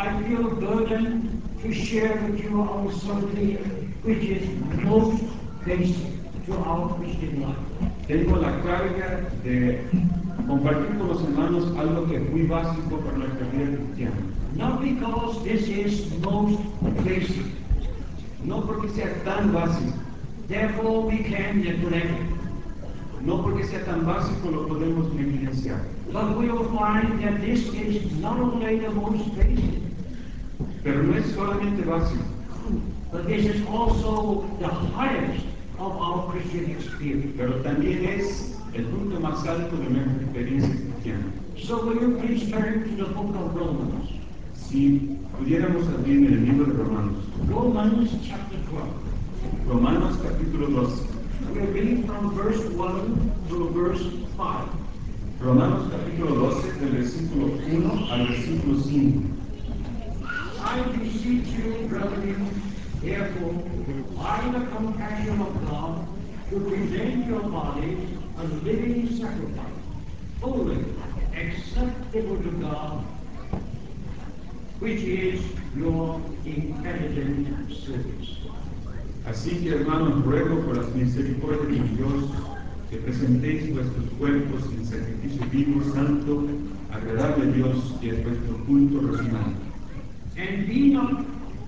I feel burdened to share with you our subtlety, which is most basic to our Christian life. Tengo la carga de compartir con los hermanos algo que es muy básico para nuestra vida cristiana. Not because this is most basic, No porque sea tan básico, therefore we can neglect it. no porque sea tan básico lo podemos negligenciar. But we will find that this is not only the most basic, Pero no es solamente básico, but this is also the highest of our Christian experience. pero también es el punto más alto de nuestra experiencia cristiana. So will you please turn to the book of Romans. Si pudiéramos abrir en el libro de Romanos, Romans chapter 12. Romanos capítulo 12, We'll read from verse 1 to verse 5. Romanos capítulo 12, del versículo 1 al versículo 5. I beseech you, brethren, therefore, by the compassion of God, to present your bodies a living sacrifice, holy, acceptable to God, which is your intelligent service. Así que, hermanos, ruego por las misericordias de Dios que presentéis vuestros cuerpos en sacrificio vivo, santo, agradable a Dios, que es vuestro culto racional. And be not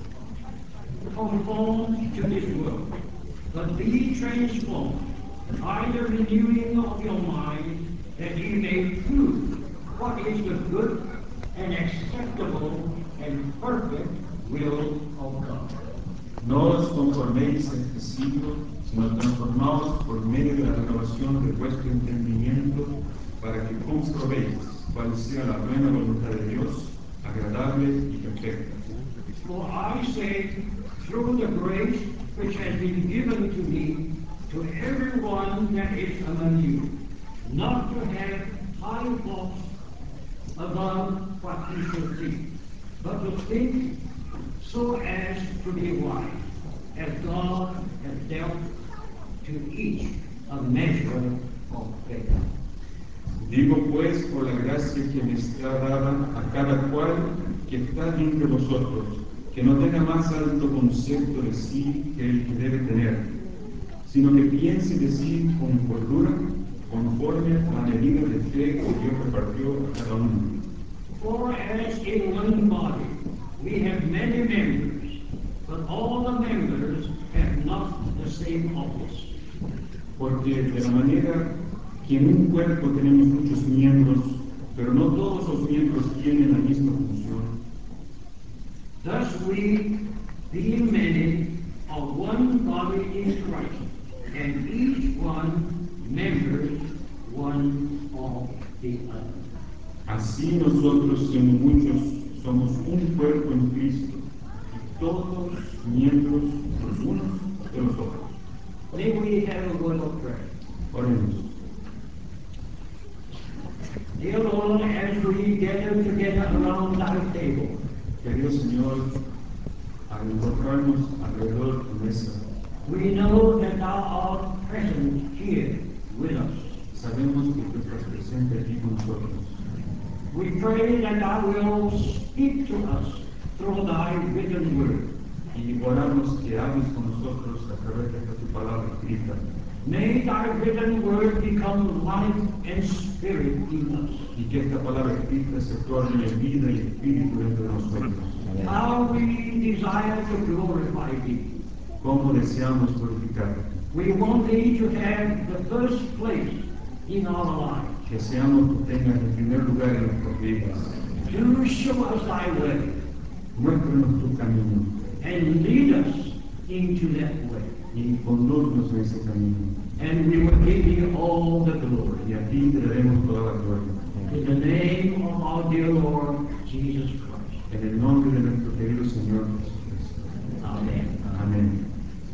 conformed to this world, but be transformed by the renewing of your mind, that ye may prove what is the good and acceptable and perfect will of God. No os conforméis a este siglo, sino transformaos por medio de la renovación de vuestro entendimiento, para que comprobéis cuál sea la buena voluntad de Dios, agradable y perfecta. For I say, through the grace which has been given to me, to everyone that is among you, not to have high thoughts above what he should think, but to think so as to be wise, as God has dealt to each a measure of faith. Digo pues por la gracia que me está dada a cada cual que está entre vosotros, que no tenga más alto concepto de sí que el que debe tener, sino que piense de sí con cordura, conforme a la medida de fe que Dios repartió a cada uno. For as in one body we have many members, but all the members have not the same office. Porque de la manera que en un cuerpo tenemos muchos miembros, pero no todos los miembros tienen la misma función. Thus we, being many, are one body in Christ, and each one members one of the other. Así nosotros, siendo muchos, somos un cuerpo en Cristo, y todos miembros los unos de los otros. May we have a word of prayer. Oremos. Dear Lord, as we gather together around thy table, Querido Señor, al encontrarnos alrededor de tu mesa, we know that thou art present here with us. sabemos que tú estás presente aquí con nosotros. We pray that thou wilt speak to us through thy written word. Y oramos que hables con nosotros a través de esta tu palabra escrita. May thy written word become life and spirit in us. Y que esta palabra escrita se torne en vida y espíritu dentro de nosotros. How we desire to glorify thee. Cómo deseamos glorificarte. We want thee to have the first place in our lives. Deseamos que tengas el primer lugar en nuestras vidas. To show us thy way Muéstranos tu camino and lead us into that way. y condúcenos en ese camino. And we will give thee all the glory. Y a ti te daremos toda la gloria. In the name of our dear Lord Jesus Christ. En el nombre de nuestro querido Señor Jesucristo. Amen. Amén.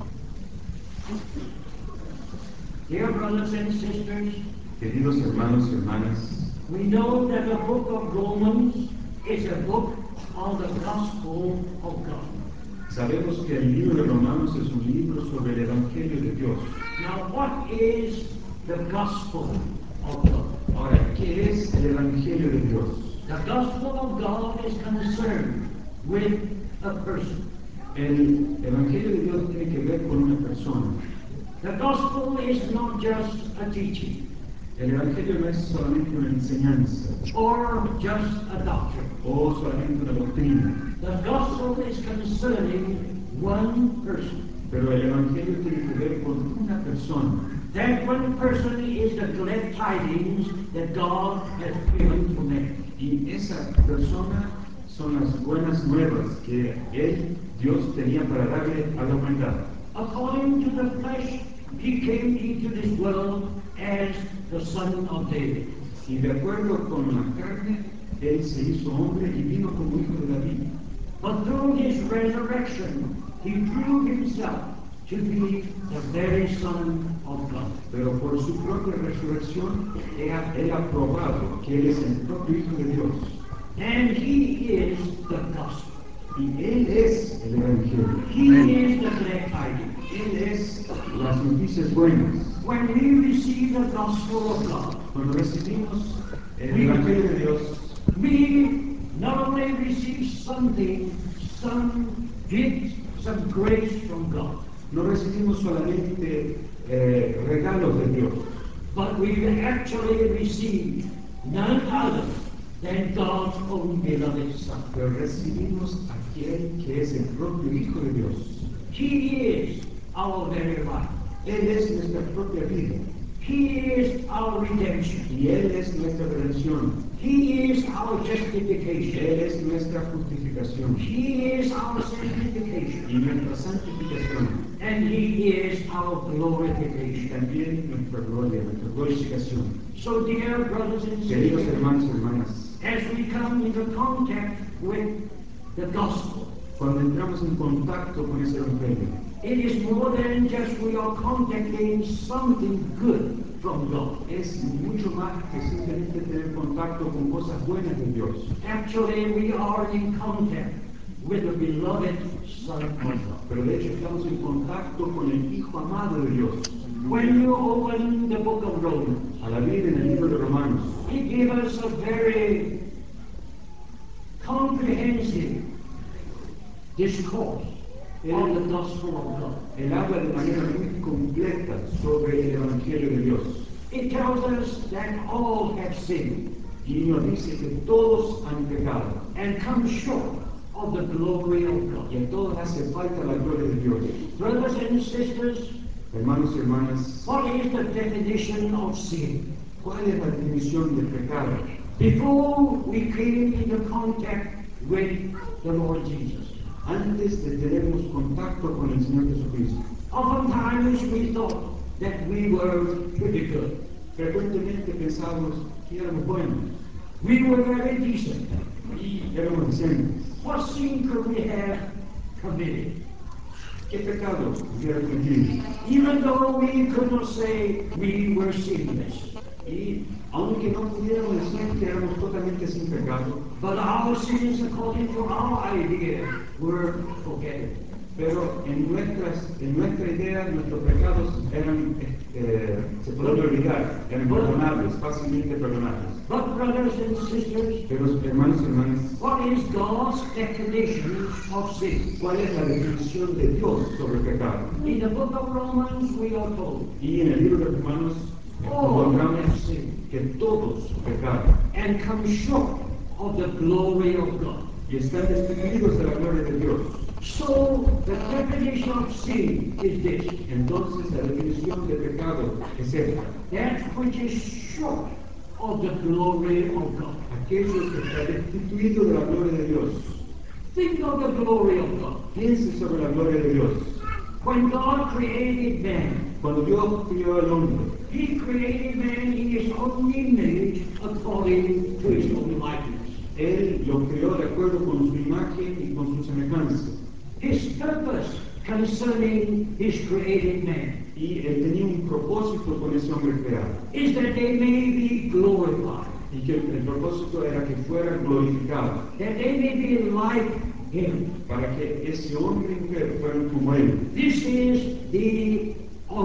Dear brothers and sisters, Queridos hermanos y hermanas, we know that the book of Romans is a book on the gospel of God. sabemos que el libro de Romanos es un libro sobre el Evangelio de Dios. Now, what is the gospel of God? Ahora, ¿qué es el Evangelio de Dios? The gospel of God is concerned with a person. El Evangelio de Dios tiene que ver con una persona. The gospel is not just a teaching El Evangelio no es solamente una enseñanza or just a doctrine. o solamente una doctrina, The gospel is concerning one person. pero el Evangelio tiene que ver con una persona. That one person is the glad tidings that God has given to man. Y esa persona son las buenas nuevas que Dios tenía para darle a la humanidad. According to the flesh, he came into this world as the son of David. Y de acuerdo con la carne, Él se hizo hombre y vino como hijo de David. But through his resurrection, he proved himself to be the very Son of God. Pero por su propia resurrección, Él ha probado que Él es el propio Hijo de Dios. And he is the gospel. Y Él es el Evangelio. He is the glad tidings. Él es las noticias buenas. When we receive the gospel of God, Cuando recibimos el Evangelio de Dios, we not only receive something, some gift, some grace from God, no recibimos solamente regalos de Dios, but we actually receive none other than God's own beloved Son. pero recibimos aquel que es el propio Hijo de Dios. He is our very life. Él es nuestra propia vida He is our redemption. y Él es nuestra redención. He is our justification. Él es nuestra justificación He is our y sanctification. nuestra santificación And He is our y glorification. también nuestra gloria, nuestra glorificación. So, dear brothers and Queridos sisters, hermanos y hermanas, as we come into contact with the gospel, cuando entramos en contacto con ese Evangelio, it is more than just we are contacting something good from God. es mucho más que simplemente tener contacto con cosas buenas de Dios. Actually, we are in contact with the beloved Son of God. Pero de hecho estamos en contacto con el Hijo amado de Dios. When you open the book of Romans, Al abrir en el libro de Romanos, it gives us a very comprehensive discourse on the gospel of God. Él habla de manera muy completa sobre el Evangelio de Dios. It tells us that all have sinned Y nos dice que todos han pecado and come short of the glory of y God. a todos hace falta la gloria de Dios. Brothers and sisters, Hermanos y hermanas, what is the definition of sin? ¿cuál es la definición del pecado? Before we came into contact with the Lord Jesus, Antes de tenernos contacto con el Señor Jesucristo, oftentimes we thought that we were pretty good. frecuentemente pensábamos que éramos buenos We were very decent. y éramos decentes. What sin could we have committed? ¿Qué pecado hubiera cometido? Even though we could not say we were sinless, Y aunque no pudiéramos decir que éramos totalmente sin pecado, but our sins, according to our idea, were forgiven. pero en nuestra idea nuestros pecados se pueden olvidar, eran perdonables, fácilmente perdonables. But brothers and sisters, Pero hermanos y hermanas, what is God's definition of sin? ¿cuál es la definición de Dios sobre pecado? In the book of Romans, we are told, Y en el libro de Romanos encontramos que todos pecaron and come short of the glory of God. y están destituidos de la gloria de Dios. So, the definition of sin is this: Entonces la definición de pecado es esta: that which is short of the glory of God. aquello que está destituido de la gloria de Dios. Think of the glory of God. Piense sobre la gloria de Dios. When God created man, Cuando Dios crió al hombre, He created man in His own image according to His own likeness. Él lo creó de acuerdo con su imagen y con su semejanza. His purpose concerning His created man Y Él tenía un propósito con ese hombre creado. is that they may be glorified, Y que el propósito era que fuera glorificado, that they may be like Him. para que ese hombre y mujer fueran como Él. This is the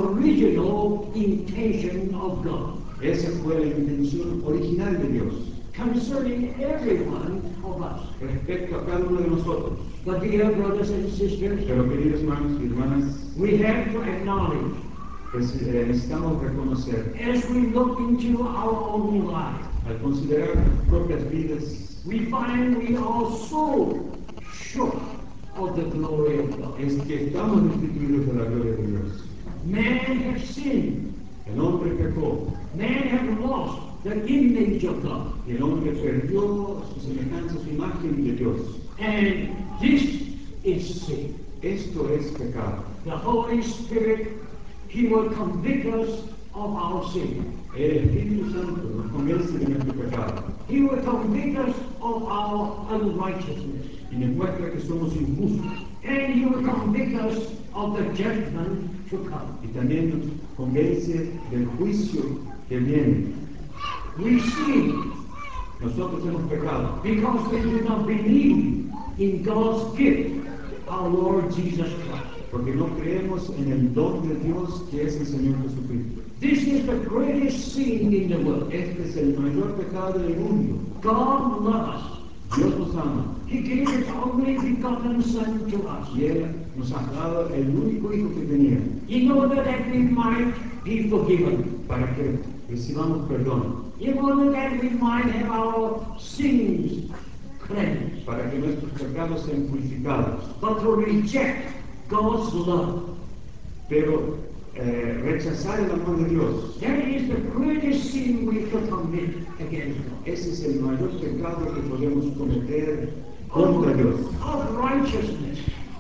original intention of God. Esa fue la intención original de Dios. concerning every one of us. respecto a cada uno de nosotros. But dear brothers and sisters, Pero queridos hermanos y hermanas, we have to acknowledge, necesitamos reconocer, as we look into our own lives, al considerar nuestras propias vidas, we find we are so short of the glory of God. es que estamos destituidos de la gloria de Dios. Man has sinned. El hombre pecó Man has lost the image of God. y el hombre perdió su semejanza, su imagen de Dios. And this is sin. Esto es pecado. The Holy Spirit, He will convict us of our sin. El Espíritu Santo nos convence de nuestro pecado He will convict us of our unrighteousness. y nos muestra que somos injustos And He will convict us of the judgment to come. y también nos convence del juicio que viene. We sin Nosotros hemos pecado because we do not believe in God's gift, our Lord Jesus Christ. porque no creemos en el don de Dios que es el Señor Jesucristo. This is the greatest sin in the world. Este es el mayor pecado del mundo. God loves us. Dios nos ama He gave His only begotten Son to us y Él nos ha dado el único hijo que tenía in order that we might be forgiven, para que recibamos perdón, in order that we might have our sins cleansed. para que nuestros pecados sean purificados. But to reject God's love, Pero rechazar el amor de Dios, that is the greatest sin we could commit against God. ese es el mayor pecado que podemos cometer contra Dios. Of righteousness,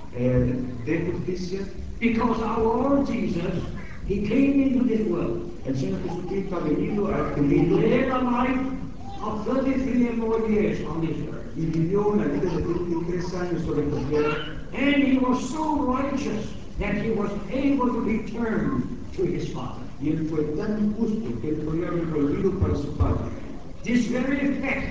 De justicia, because our Lord Jesus, He came into this world. el Señor Jesucristo ha venido a este He mundo led a life of 33 and more years on this earth. y vivió una vida de 33 años sobre esta tierra. And He was so righteous that He was able to return to His Father. Y él fue tan justo que él podía haber volvido para su Padre. This very fact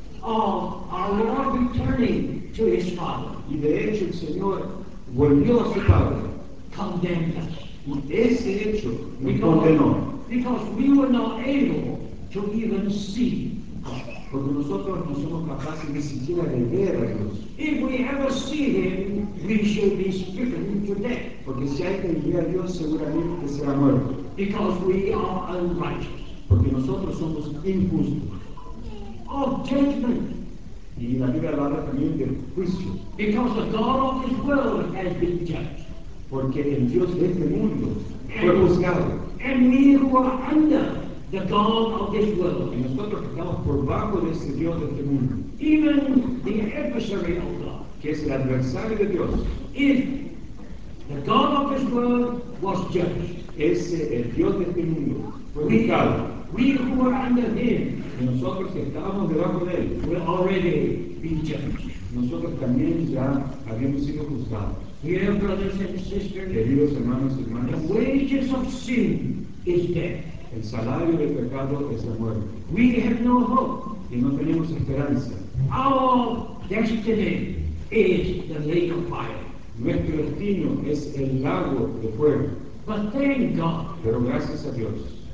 of our Lord returning to His Father Y de hecho el Señor volvió a su Padre. condemned us. Y ese hecho nos condenó. Because we were not able to even see God. Porque nosotros no somos capaces ni siquiera de ver a Dios. If we ever see Him, we should be stricken to death Porque si alguien ve a Dios seguramente será muerto. because we are unrighteous. Porque nosotros somos injustos. Of judgment, Y la Biblia habla también del juicio. because the God of this world has been judged. Porque el Dios de este mundo fue juzgado. And we who are under the God of this world, Y nosotros que estamos por bajo de ese Dios de este mundo, even the adversary of God, que es el adversario de Dios, if the God of this world was judged, ese el Dios de este mundo fue juzgado. we who are under Him Y nosotros que estábamos debajo de él, will already be judged. nosotros también ya habíamos sido juzgados. Dear brothers and sisters, Queridos hermanos y the hermanas, wages of sin is death. el salario del pecado es la muerte. We have no hope. Y no tenemos esperanza. Our destiny is the lake of fire. Nuestro destino es el lago de fuego. But thank God, Pero gracias a Dios,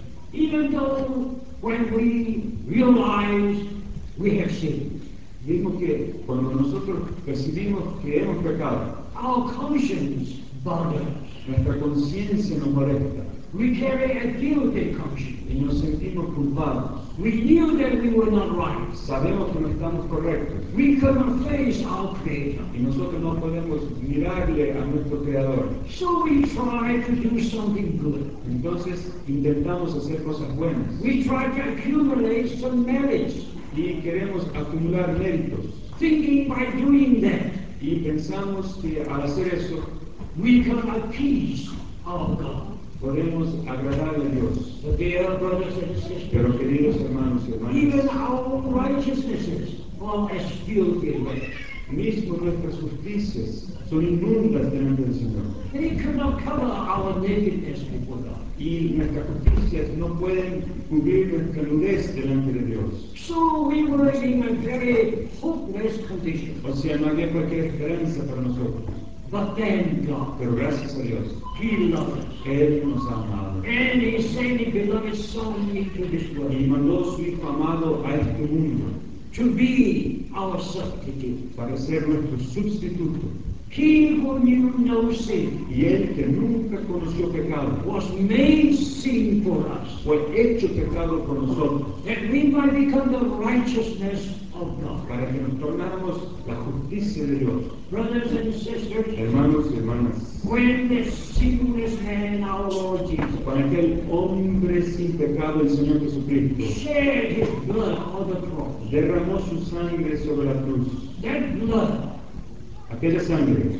even though when we realize we have sinned, mismo que cuando nosotros percibimos que hemos pecado, our conscience bothers us. nuestra conciencia nos molesta We carry a guilty conscience. y nos sentimos culpables. We knew that we were not right. Sabemos que no estamos correctos We could not face our Creator. y nosotros no podemos mirarle a nuestro Creador. So we try to do something good. Entonces intentamos hacer cosas buenas We try to accumulate some merits, y queremos acumular méritos thinking by doing that y pensamos que al hacer eso we can appease our God. podemos agradarle a Dios. But dear brothers and sisters, Pero queridos hermanos y even hermanas, our own righteousnesses are as filthy rags. mismo nuestras justicias son inmundas delante del Señor They cannot cover our nakedness before God. y nuestras justicias no pueden cubrir nuestra nudez delante de Dios. So we were in a very hopeless condition. O sea, no había cualquier esperanza para nosotros. But thank God, Pero gracias a Dios, He loved us. Él nos ha amado. And He sent His beloved Son into this Y world mandó a su Hijo amado a este mundo to be our substitute. para ser nuestro sustituto. He who knew no sin Y Él que nunca conoció pecado, was made sin for us, fue hecho pecado por nosotros, that we might become the righteousness of God. para que nos tornáramos la justicia de Dios. Brothers and sisters, Hermanos y hermanas, when the sinless man, our Lord Jesus, con aquel hombre sin pecado, el Señor Jesucristo, shed His blood on the cross, derramó su sangre sobre la cruz. that blood Aquella sangre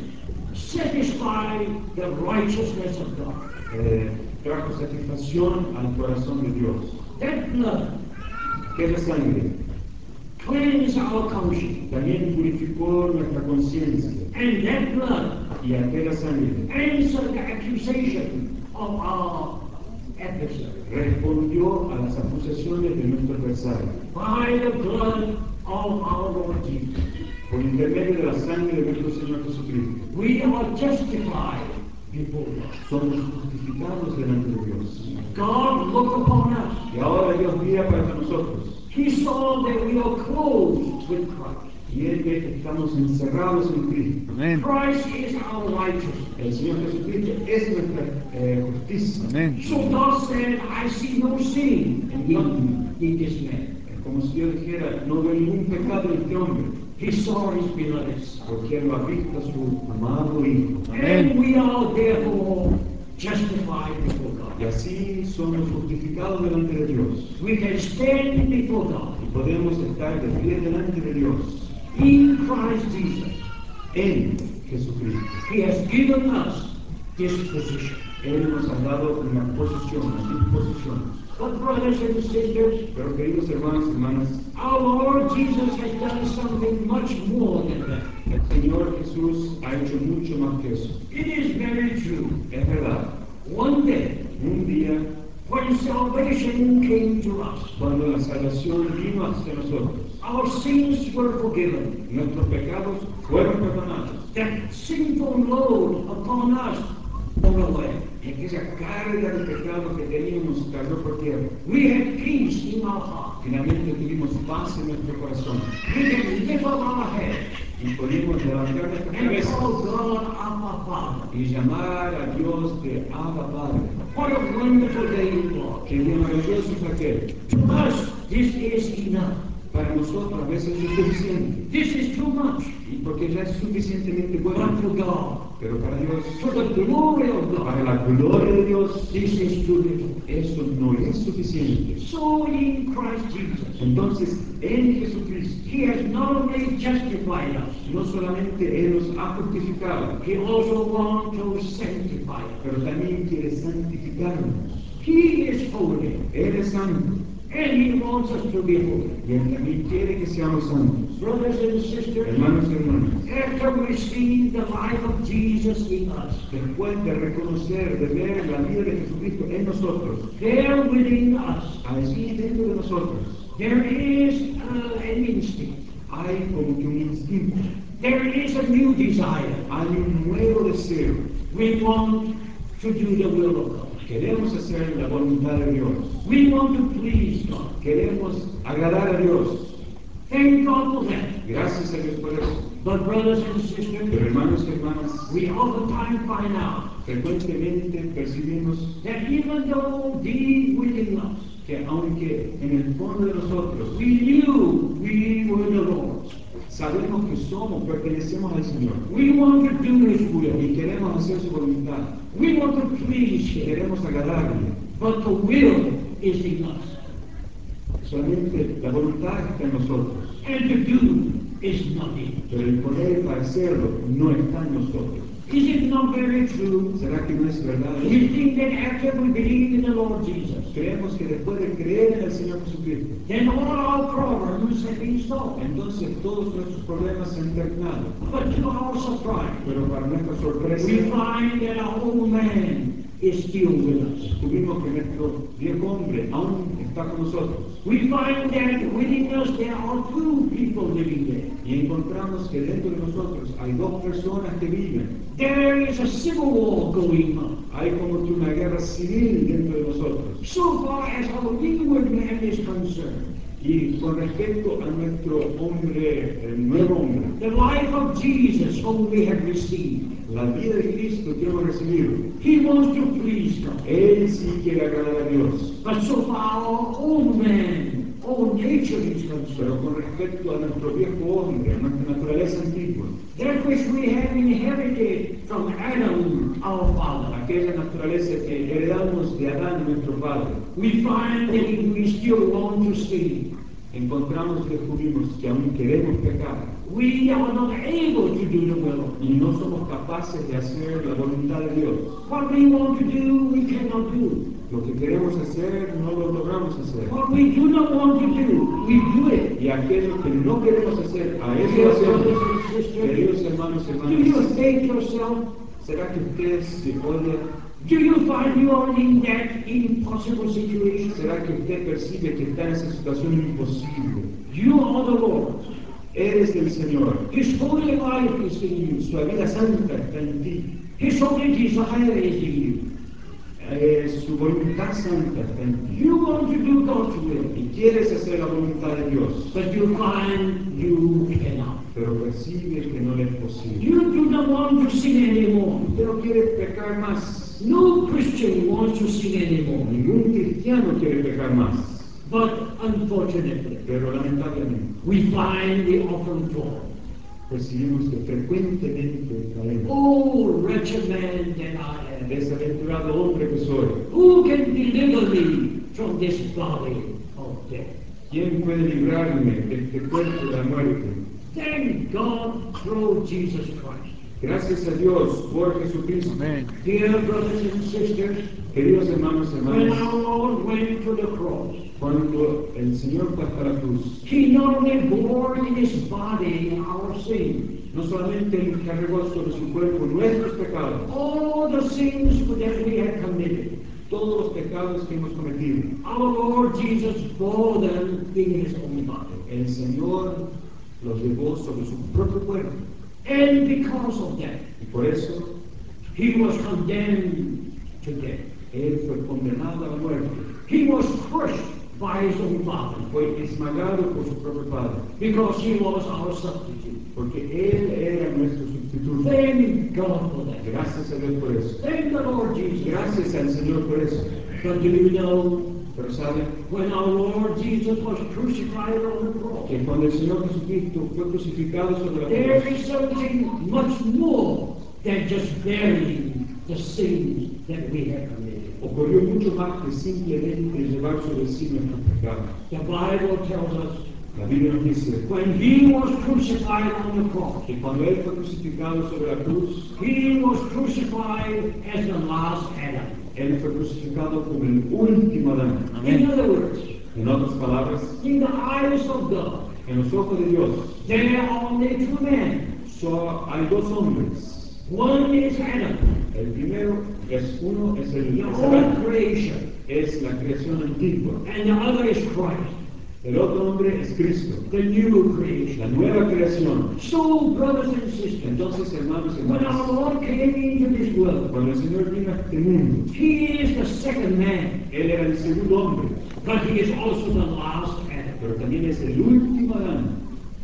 satisfied the righteousness of God. trajo satisfacción al corazón de Dios. That blood Aquella sangre cleansed our conscience, también purificó nuestra conciencia. and that blood Y aquella sangre answered the accusation of our adversary. respondió a las acusaciones de nuestro adversario. By the blood of our Lord Jesus, Por intermedio de la sangre de nuestro Señor Jesucristo, we are justified before God. somos justificados delante de Dios. God looked upon us. Y ahora Dios mira para nosotros. He saw that we are clothed with Christ. Y Él ve que estamos encerrados en Cristo. Amén. Christ is our righteousness. El Señor Jesucristo es nuestra justicia. Amén. So God said, I see no sin in this man. Es como si yo dijera, no veo ningún pecado en este hombre, He saw his beloved Son. porque Él lo ha visto a su amado Hijo. And we are therefore justified before Y God. así somos justificados delante de Dios. We can stand before God Y podemos estar de pie delante de Dios in Christ Jesus. en Jesucristo. He has given us this position. Él nos ha dado una posición, una disposición. But brothers and sisters, Pero queridos hermanos y hermanas, our Lord Jesus has done something much more than that. el Señor Jesús ha hecho mucho más que eso. It is very true. Es verdad, One day, un día, when salvation came to us, cuando la salvación vino hacia nosotros, our sins were forgiven. nuestros pecados fueron perdonados. That sinful load upon us went away. Y aquella carga de pecado que teníamos cayó por tierra. We had peace in our heart. Finalmente tuvimos paz en nuestro corazón. We can lift up our heads Y pudimos levantar nuestras and cabezas call God our Father. y llamar a Dios de Abba Padre. What a wonderful day it was. Que día maravilloso es aquel. To us, this is enough. Para nosotros a veces es suficiente. This is too much. Y porque ya es suficientemente But bueno. for God, Pero para Dios, for the glory of para God, la gloria de Dios, this is too little. eso no es suficiente. So in Christ Jesus, Entonces, en Jesucristo, He has not only justified us, no solamente Él nos ha justificado, He also wants to sanctify us. pero también quiere santificarnos. He is holy, Él es santo and He wants us to be holy. y Él también quiere que seamos santos. Brothers and sisters, Hermanos y hermanas, after we see the life of Jesus in us, después de reconocer, de ver la vida de Jesucristo en nosotros, there within us, allí dentro de nosotros, there is an instinct. hay como que un instinto, There is a new desire. hay un nuevo deseo. We want to do the will of God. Queremos hacer la voluntad de Dios. We want to please God. Queremos agradar a Dios. Thank God for that. Gracias a Dios por eso. But brothers and Pero sisters, hermanos y hermanas, we oftentimes find out frecuentemente percibimos that even though deep within us, que aunque en el fondo de nosotros we knew we were the Lord's. sabemos que somos, pertenecemos al Señor We want to do His will. y queremos hacer su voluntad, We want to please Him. queremos agradarle, But the will is in us. solamente la voluntad está en nosotros, And to do is nothing. pero el poder para hacerlo no está en nosotros. Is it not very true? ¿Será que no es verdad We eso? think that after we believe in the Lord Jesus, Creemos que después de creer en el Señor Jesucristo, then all our problems have been solved. entonces todos nuestros problemas se han terminado. But to our surprise, Pero para nuestra sorpresa, we find that our old man is still with us. Descubrimos que nuestro viejo hombre aún está con nosotros. We find that within us there are two people living there. Y encontramos que dentro de nosotros hay dos personas que viven. There is a civil war going on. Hay como que una guerra civil dentro de nosotros. So far as our inward man is concerned, Y con respecto a nuestro hombre, el nuevo hombre, the life of Jesus whom we have received, la vida de Cristo que hemos recibido, he wants to please God. Él sí quiere agradar a Dios. But so far our old man, old nature is Pero concerned, con respecto a nuestro viejo hombre, a nuestra naturaleza antigua, that which we have inherited from Adam, our father, aquella naturaleza que heredamos de Adán, nuestro padre, we find that we still want to sin. encontramos, descubrimos que aún queremos pecar We are not able to do the will of God. y no somos capaces de hacer la voluntad de Dios. What we want to do, we cannot do. Lo que queremos hacer no lo logramos hacer. What we do not want to do, we do it. Y aquello que no queremos hacer, a eso Dear lo hacemos. brothers and sisters, Queridos hermanos y do you hermanas, hate yourself? ¿será que usted se odia? Do you find you are in that impossible situation? ¿Será que usted percibe que está en esa situación imposible? You are the Lord. Eres del Señor. His holy life is in you. Su vida santa está en ti. His holy desire is in you. Su voluntad santa está en ti. You want to do God's will, Y quieres hacer la voluntad de Dios, but you find you cannot. pero percibe que no le es posible. You do not want to sin anymore. Usted no quiere pecar más. No Christian wants to sin anymore. Ningún cristiano quiere pecar más. But unfortunately, Pero lamentablemente we find we often fall. percibimos que frecuentemente caemos. Oh, wretched man that I am. Desaventurado hombre que soy, Who can deliver me from this body of death? ¿quién puede librarme de este cuerpo de la muerte? Thank God through Jesus Christ. Gracias a Dios por Jesucristo. Amén. Dear brothers and sisters, Queridos hermanos y when hermanas, our Lord went to the cross, cuando el Señor fue hasta la cruz, He not only bore in His body our sins, no solamente Él cargó sobre su cuerpo nuestros pecados, all the sins that we had committed, todos los pecados que hemos cometido, our Lord Jesus bore them in His own body. el Señor los llevó sobre su propio cuerpo. And because of that, Y por eso He was condemned to death. Él fue condenado a la muerte. He was crushed by His own Father Fue esmagado por su propio Padre, because He was our substitute. porque Él era nuestro sustituto. Thank God for that. Gracias a Dios por eso. Thank the Lord Jesus. Gracias al Señor por eso. But do you know, Pero saben when our Lord Jesus was crucified on the cross, que cuando el Señor Jesucristo fue crucificado sobre la there cruz, is something much more than just bearing the sins that we have committed. ocurrió mucho más que simplemente llevar sobre sí nuestros pecados. The Bible tells us La Biblia nos dice when He was crucified on the cross, que cuando Él fue crucificado sobre la cruz, He was crucified as the last Adam. Él fue crucificado como el último Adán. In other words, En otras palabras, in the eyes of God, en los ojos de Dios, there are only two men. hay dos hombres. One is Adam, El primero es the es old Adán, creation, es la creación antigua. and the other is Christ, El otro hombre es Cristo, the new la creation. nueva creación. So, brothers and sisters, Entonces, hermanos y when our hermanas, Lord came into this world, cuando el Señor vino a este mundo, He is the second man, Él era el segundo hombre, but He is also the last Adam. pero también es el último Adán.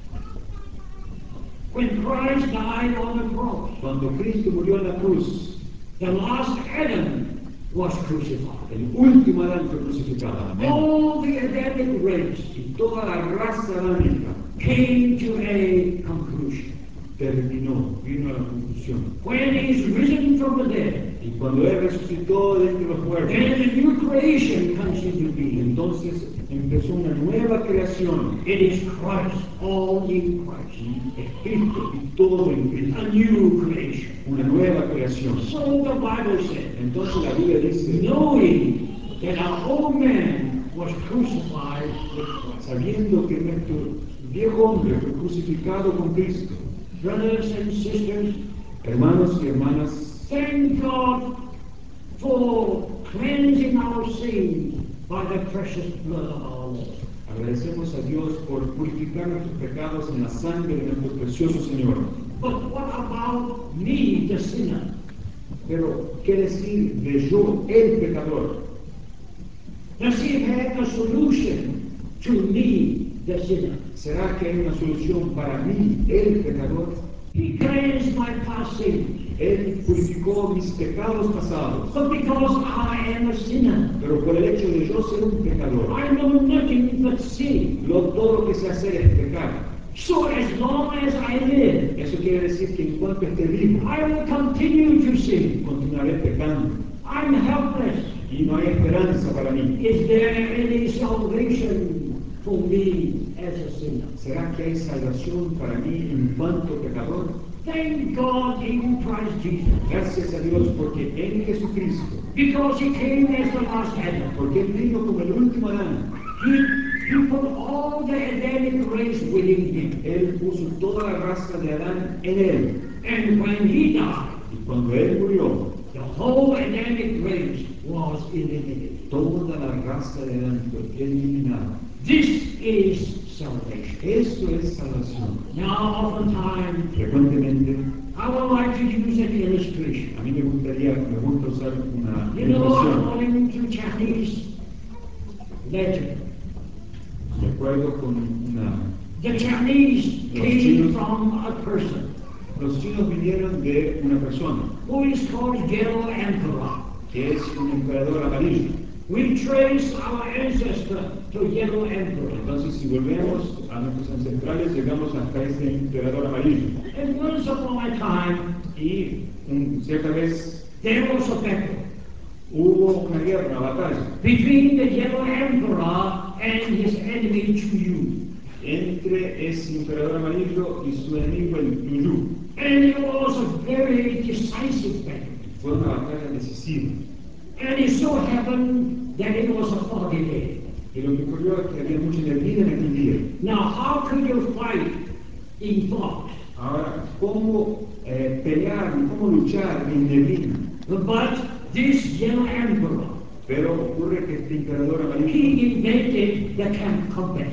When Christ died on the cross, Cuando Cristo murió en la cruz, the last Adam was crucified. el último Adán fue crucificado. All the Adamic race Y toda la raza adámica came to a conclusion. vino a la conclusión. When He's risen from the dead, Y cuando Él resucitó de entre los muertos, then a new creation comes into being. entonces empezó una nueva creación. It is Christ, all in Christ. Y es Cristo y todo en Cristo. A new creation. Una nueva creación. So the Bible said, Entonces la Biblia dice, knowing that our old man was crucified with Christ. sabiendo que nuestro viejo hombre fue crucificado con Cristo, Brothers and sisters, hermanos y hermanas, thank God for cleansing our sins by the precious blood of our Lord. Agradecemos a Dios por purificar nuestros pecados en la sangre de nuestro precioso Señor. But what about me, the sinner? Pero, ¿qué decir de yo, el pecador? Does he have a solution to me, the sinner? ¿Será que hay una solución para mí, el pecador? He cleansed my past sins. Él purificó mis pecados pasados. But because I am a sinner, Pero por el hecho de yo ser un pecador, I know nothing but sin. todo lo que sé hacer es pecar. So as long as I live, Eso quiere decir que en cuanto esté vivo, I will continue to sin. continuaré pecando. I'm helpless. Y no hay esperanza para mí. Is there any salvation for me as a sinner? ¿Será que hay salvación para mí en cuanto pecador? Thank God in Christ Jesus. Gracias a Dios porque en Jesucristo, Because he came as the last Adam. porque Él vino como el último Adán, He put all the Adamic race within him. Él puso toda la raza de Adán en Él. And when he died, Y cuando Él murió, the whole Adamic race was eliminated. toda la raza de Adán fue eliminada. This is salvation. Eso es salvación. Now, oftentimes, Frecuentemente, I would like to use an illustration. a mí me gusta usar una You know, ilustración. according to Chinese legend, De acuerdo con the Chinese Los came chinos. from a person los chinos vinieron de una persona who is called Yellow Emperor. que es un emperador amarillo. We trace our ancestor to Yellow Emperor. Entonces, si volvemos a nuestros ancestrales, llegamos hasta ese emperador amarillo. And once upon a time, Y cierta vez there was a battle hubo una guerra, una batalla, between the Yellow Emperor and his enemy Chuyu. entre ese emperador amarillo y su enemigo, el Yuyu. And it was a very decisive battle. Fue una batalla decisiva. And it so happened that it was a foggy day. Y lo que ocurrió es que había mucha neblina en aquel día. Now, how could you fight in fog? Ahora, ¿cómo pelear, cómo luchar en neblina? But this Yellow Emperor, Pero ocurre que este emperador amarillo, he invented the compass.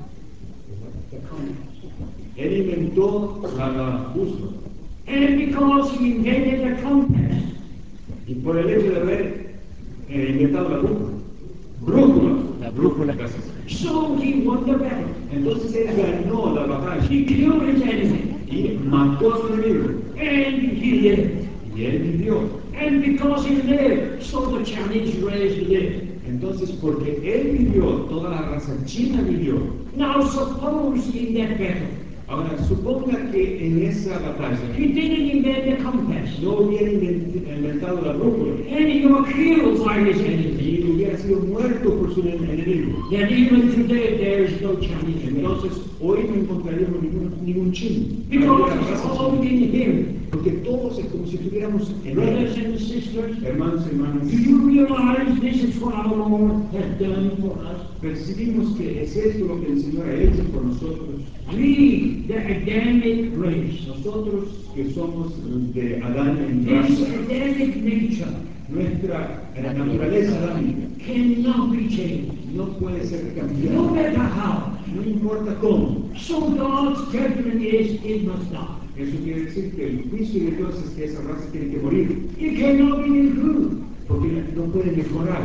The compass. él inventó la bússola. And because he invented the compass, Y por el hecho de haber inventado la brújula, La brújula. gracias. so he won the battle. Entonces él ganó la batalla He killed his enemy, y mató a su enemigo. and he lived. Y él vivió. And because he lived, so the Chinese race lived. Entonces, porque él vivió, toda la raza china vivió. Now suppose in that battle, Ahora, suponga que en esa batalla he didn't invent the compass, no hubiera inventado la brújula and he was killed by his enemy. y hubiera sido muerto por su enemigo. Then even today there is no Chinese race. Entonces, hoy no encontraríamos ningún chino. No Because habría it's raza all china. in him. Porque todos es como si estuviéramos en Brothers él. and sisters, Hermanos y hermanas, do you realize this is what our Lord has done for us? percibimos que es esto lo que el Señor ha hecho por nosotros. We, the Adamic race, Nosotros que somos de Adán en this raza, Adamic nature nuestra naturaleza adámica cannot be changed, no puede ser no cambiada, matter how. no importa cómo. So God's judgment is it must die. Eso quiere decir que el juicio de Dios es que esa raza tiene que morir, It cannot be improved. porque no puede mejorar.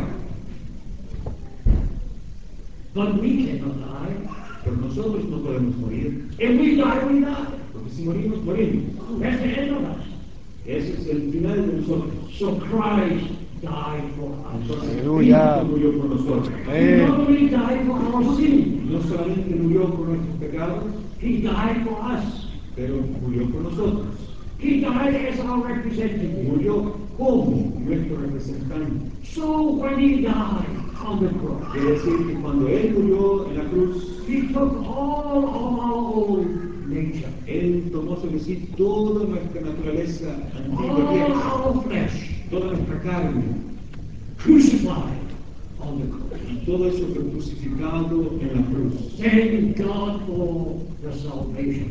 But we cannot die. Pero nosotros no podemos morir, If we die, we die. porque si morimos, morimos. That's the end of us. Ese es el final de nosotros. So Christ died for us. Entonces, Aleluya. Cristo murió por nosotros. He not only died for our sin, No solamente murió por nuestros pecados, he died for us. pero murió por nosotros. He died as our representative. Murió como nuestro representante. So when he died on the cross, Quiere decir que cuando Él murió en la cruz, he took all of our old nature, Él tomó sobre sí toda nuestra naturaleza antigua, all vieja, our flesh, toda nuestra carne, crucified on the cross. y todo eso fue crucificado en la cruz. Thank God for the salvation of God.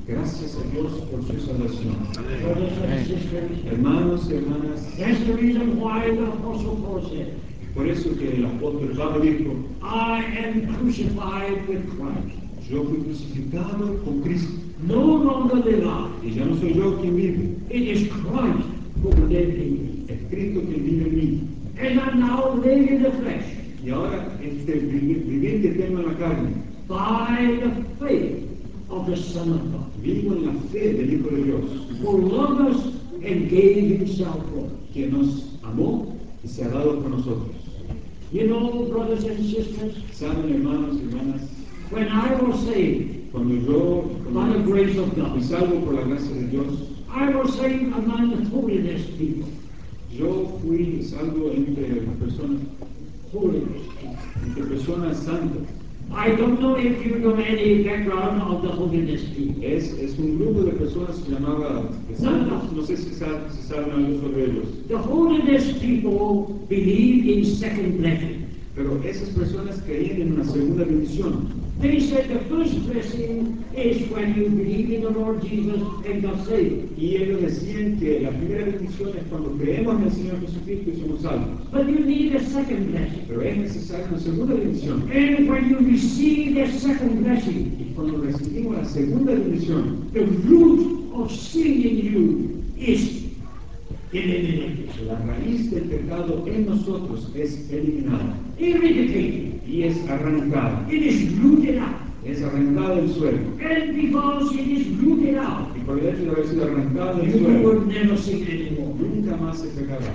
Gracias a Dios por su salvación. Brothers and sisters, Hermanos y hermanas, that's the reason why the Apostle Paul said, por eso que el apóstol Pablo dijo, I am crucified with Christ. yo fui crucificado con Cristo. No longer live I. Y ya no soy yo quien vive, It is Christ who lives in me. es Cristo quien vive en mí. And I now live in the flesh Y ahora vivir que tengo en la carne, by the faith of the Son of God, vivo en la fe del Hijo de Dios, who loved us and gave himself for us. que nos amó y se ha dado por nosotros. You know, brothers and sisters, Saben, hermanos y hermanas, when I was saved cuando yo by the grace of fui God, salvo por la gracia de Dios, I was saved among the holiness people. yo fui salvo entre Holiness people. personas santas. I don't know if you know any background of the holiness people. Es un grupo de personas que llamaba santos, no sé si saben algo sobre ellos, The holiness people believe in second blessing. pero esas personas creían en una segunda bendición. They said the first blessing is when you believe in the Lord Jesus and got saved. Y ellos decían que la primera bendición es cuando creemos en el Señor Jesucristo y somos salvos. But you need a second blessing. Pero es necesaria una segunda bendición. And when you receive the second blessing, Y cuando recibimos la segunda bendición, the root of sin in you is eliminated. la raíz del pecado en nosotros es eliminada Eradicated. y es arrancada. It is rooted out. Es arrancada del suelo. And because it is rooted out, Y por el hecho de haber sido arrancada del you suelo, will never sin anymore. nunca más se pecará.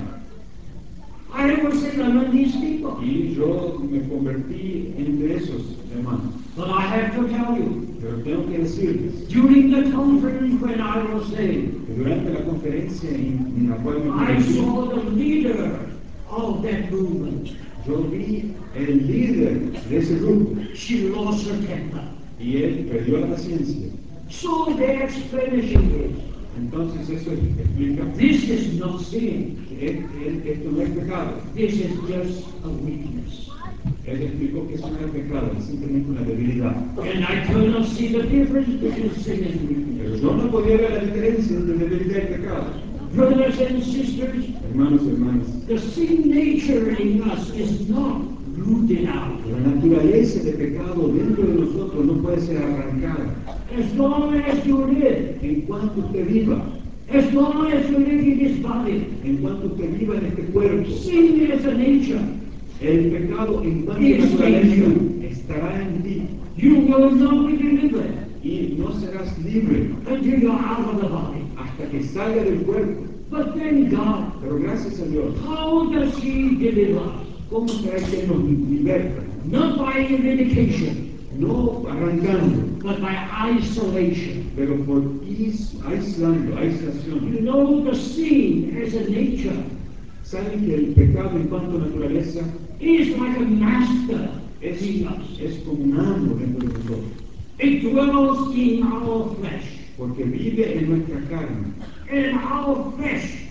I was saved among these people. Y yo me convertí entre esos hermanos. But I have to tell you, Pero tengo que decirles during the conference when I was saved, que durante la conferencia en la cual me I convertí, saw the leader of that movement. yo vi el líder de ese grupo She lost her temper. y él perdió la paciencia. So the explanation is, Entonces eso explica this is not sin. que esto no es pecado. This is just a weakness. Él explicó que eso no era pecado, es simplemente una debilidad. And I could not see the difference between sin and weakness. Pero yo no podía ver la diferencia entre debilidad y pecado. Brothers and sisters, Hermanos y hermanas, the sin nature in us is not rooted out. la naturaleza de pecado dentro de nosotros no puede ser arrancada. As long as you live, En cuanto usted viva, as long as you live in this body, en cuanto usted viva en este cuerpo, sin as a nature, el pecado en cuanto It's naturaleza in estará en ti you will not be delivered y no serás libre until you're out of the body. hasta que salga del cuerpo. But thank God, Pero gracias a Dios, how does He deliver us? ¿cómo será que nos liberta? Not by eradication, No arrancando, but by isolation. pero por aislación. You know, the sin as a nature Saben que el pecado en cuanto a naturaleza is like a master es in us. como un amo dentro de nosotros, It dwells in our flesh, porque vive en nuestra carne and our flesh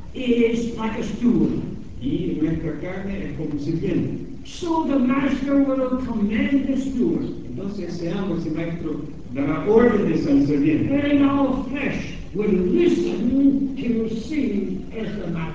is like a stool. y nuestra carne es como un sirviente. So the master will command the steward, Entonces ese amo, ese maestro, dará órdenes al sirviente and our flesh will listen to sin as the master.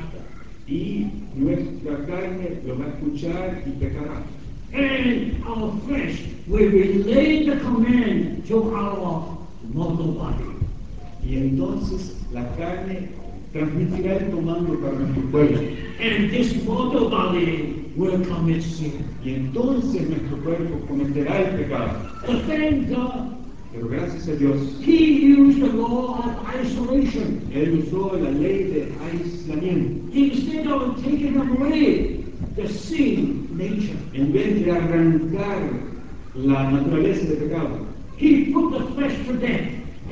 y nuestra carne lo va a escuchar y pecará. And our flesh will relay the command to our mortal body. Y entonces la carne transmitirá el comando para nuestro cuerpo. And this mortal body will commit sin. Y entonces nuestro cuerpo cometerá el pecado. But thank God, Pero gracias a Dios, He used the law of isolation. Él usó la ley de aislamiento. Instead of taking away the sin nature, En vez de arrancar la naturaleza de pecado, He put the flesh to death.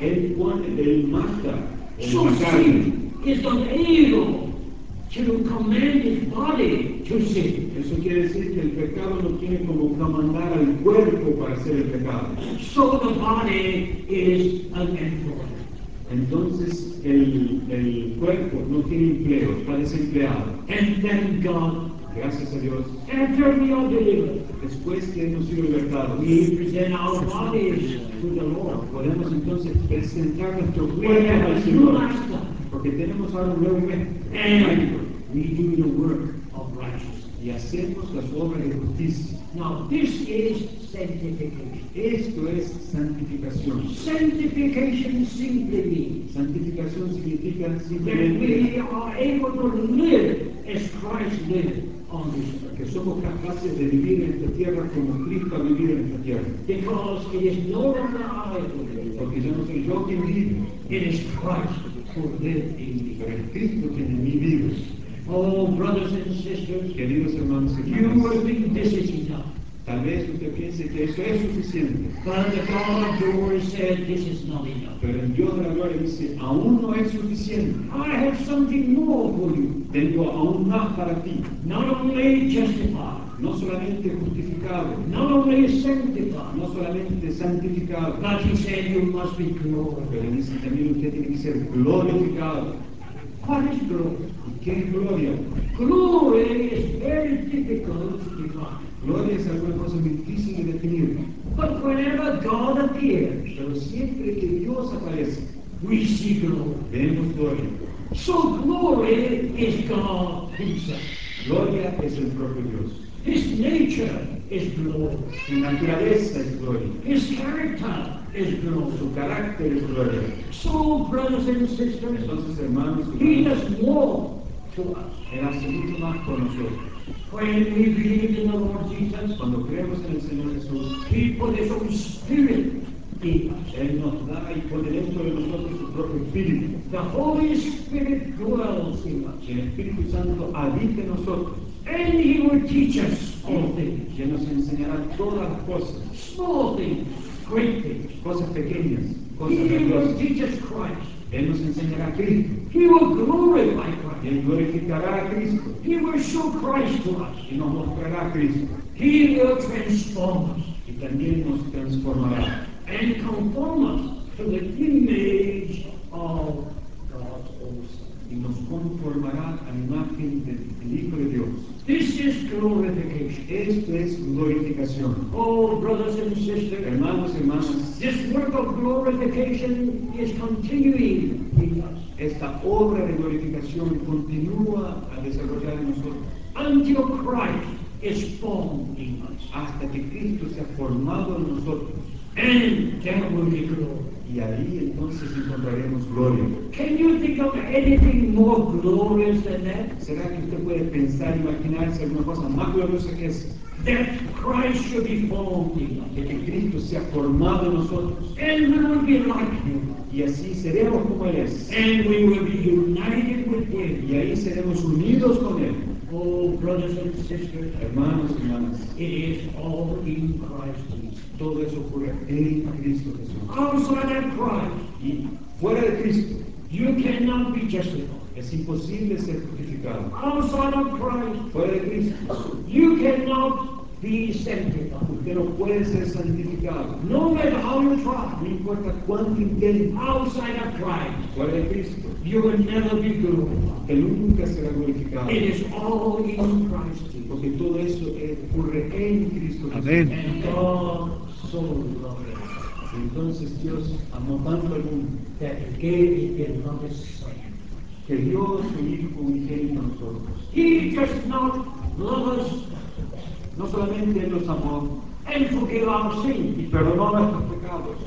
Él mata So la carne. sin is unable to command his body to sin. Eso quiere decir que el pecado no tiene como comandar al cuerpo para hacer el pecado. So the body is unemployed. Entonces el cuerpo no tiene empleo, está desempleado. And thank God, Gracias a Dios, after we are delivered, después que hemos sido libertados, we present our bodies to the Lord. podemos entonces presentar nuestro We cuerpo have al a new Señor, lifestyle, porque tenemos ahora un nuevo método and we do the work of righteousness. y hacemos las obras de justicia. Now, this is sanctification. Esto es santificación. Sanctification simply means Santificación significa that simplemente we are able to live as Christ lived on this earth. que somos capaces de vivir en esta tierra como Cristo ha vivido en esta tierra. Because it is no longer I who live, Porque ya no soy yo quien vive, it is Christ who lives in me. pero es Cristo quien en mí vive. Oh, brothers and sisters, Queridos hermanos y you will hermanas, think this is enough. tal vez usted piense que eso es suficiente, But the God of glory said this is not enough. pero el Dios de la gloria dice, aún no es suficiente. I have something more for you. Tengo aún más para ti. Not only justified, No solamente justificado, not only sanctified, no solamente santificado, but he said you must be glorified. pero dice también usted tiene que ser glorificado. What is glory? ¿Y qué es gloria? Glory is very difficult to define. Gloria es alguna cosa muy difícil de definir, But whenever God appears, pero siempre que Dios aparece, we see glory. vemos gloria. So glory is God himself. Gloria es el propio Dios. His nature is glory. Su naturaleza es gloria. His character is glory. Su carácter es gloria. So, brothers and sisters, Entonces, hermanos y he hermanas, does more to us. Él hace mucho más por nosotros. When we believe in the Lord Jesus, Cuando creemos en el Señor Jesús, he put his own spirit in us. Él nos da y pone dentro de nosotros su propio Espíritu. The Holy Spirit dwells in us. Y el Espíritu Santo habita en nosotros. And he will teach us all things. Y Él nos enseñará todas las cosas, Small things, great things. cosas pequeñas, cosas He will grandiosas. teach us Christ. Él nos enseñará a Cristo. He will glorify Y Christ. Él glorificará a Cristo. He will show Christ to us. Y nos mostrará a Cristo. He will transform us Y también nos transformará. and conform us to the image of God's own Son. Y nos conformará a la imagen del Hijo de Dios. This is glorification. Esto es glorificación. Oh, brothers and sisters, Hermanos y hermanas, this work of glorification is continuing in us esta obra de glorificación continúa a desarrollar en nosotros until Christ is formed in us. hasta que Cristo sea formado en nosotros. And there will be glory. Y ahí entonces encontraremos gloria. Can you think of anything more glorious than that? ¿Será que usted puede pensar, imaginarse alguna cosa más gloriosa que esa? That Christ should be formed in us. De que Cristo sea formado en nosotros. And we will be like him. Y así seremos como Él es. And we will be united with him. Y ahí seremos unidos con Él. Oh, brothers and sisters, Hermanos y hermanas, it is all in Christ Jesus. todo eso ocurre en Cristo Jesús. Outside of Christ, Y fuera de Cristo you cannot be justified. es imposible ser justificado. Outside of Christ, Fuera de Cristo you cannot be sanctified. usted no puede ser santificado. No matter how you No try, importa cuánto intente. outside of Christ, Fuera de Cristo you will never be glorified. usted nunca será glorificado. It is all in Christ Jesus. Porque todo eso ocurre en Cristo Jesús. Amén. And God so loved us Entonces Dios amó tanto al mundo that He gave His beloved Son. que dio su Hijo unigénito a nosotros. He does not love us No solamente Él nos amó and forgive our y sins. perdonó nuestros pecados,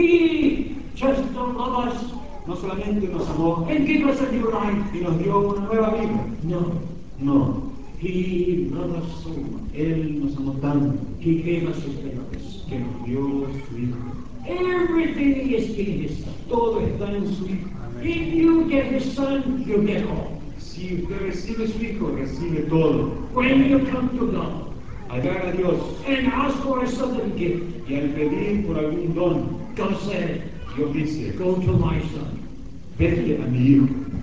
He just don't love us no solamente nos amó and give us a new life. y nos dio una nueva vida. No. No, He loved us so much. Él nos amó tanto He gave us His beloved Son. que nos dio su Hijo. Everything is in His Son. Todo está en su Hijo. If you get His Son, you get all. Si usted recibe su Hijo, recibe todo. When you come to God Al dar a Dios and ask for a certain gift, y al pedir por algún don, God said, Dios dice, go to my Son. vete a mi Hijo.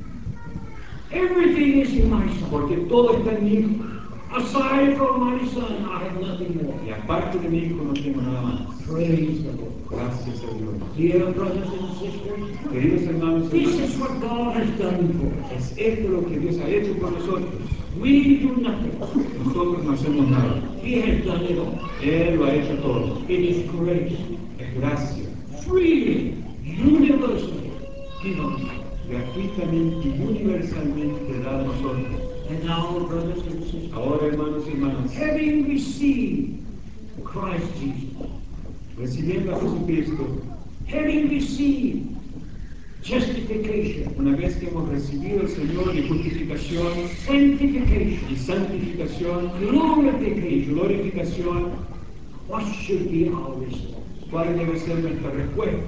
Everything is in my Son. Porque todo está en mi Hijo. Aside from my Son, I have nothing more. Y aparte de mi Hijo no tengo nada más. Praise the Lord. Gracias a Dios. Dear brothers and sisters, Queridos hermanos y this hermanas, is what God has done for us. es esto lo que Dios ha hecho por nosotros. We do nothing. Nosotros no hacemos nada. He has done it all. Él lo ha hecho todo. It is grace, Es gracia, freely, universally given. gratuitamente y universalmente dada a nosotros. And now, brothers and sisters, Ahora, hermanos y hermanas, having received Christ Jesus, recibiendo a Jesucristo, having received justification, una vez que hemos recibido al Señor y justificación sanctification, y santificación y glorification, glorificación, what should be our response? ¿cuál debe ser nuestra respuesta?